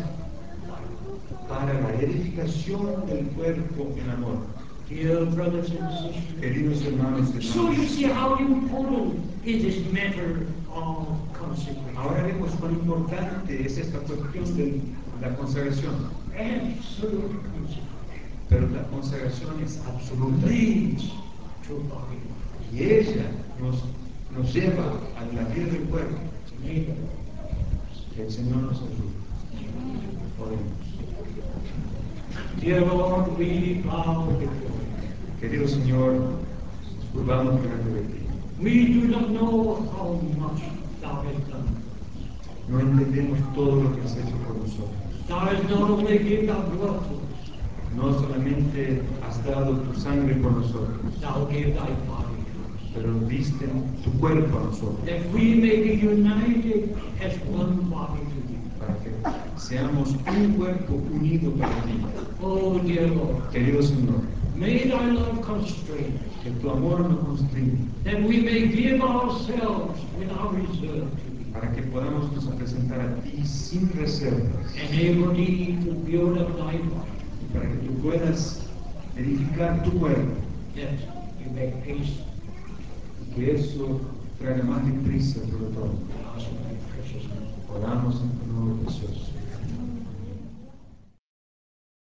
para la edificación del cuerpo en amor. Dear brothers and sisters, Queridos hermanos y so you hermanas, see how important is this matter of consecration. ahora vemos cuán importante es esta cuestión de la consagración. Absolute consecration Pero la consagración es absoluta leads to body. y ella nos lleva a la vida del cuerpo. May the Lord help us. Que el Señor nos ayude. Oremos. Dear Lord, we bow before you. Querido Señor, nos curvamos delante de ti. We do not know how much thou hast done. No entendemos todo lo que has hecho por nosotros. Thou hast not only given thy blood to us, No solamente has dado tu sangre por nosotros, thou gave thy body to us. pero diste tu cuerpo a nosotros That we may be united as one body to thee. para que seamos un cuerpo unido para ti. Oh, dear Lord, Querido Señor, may thy love constrain us, que tu amor nos constriña that we may give ourselves without reserve to thee, para que podamos nos presentar a ti sin reservas enable thee to build up thy body, y para que tú puedas edificar tu cuerpo that you may haste y que eso traiga más deprisa sobre todo. the house of thy precious name. Oramos en tu nombre precioso.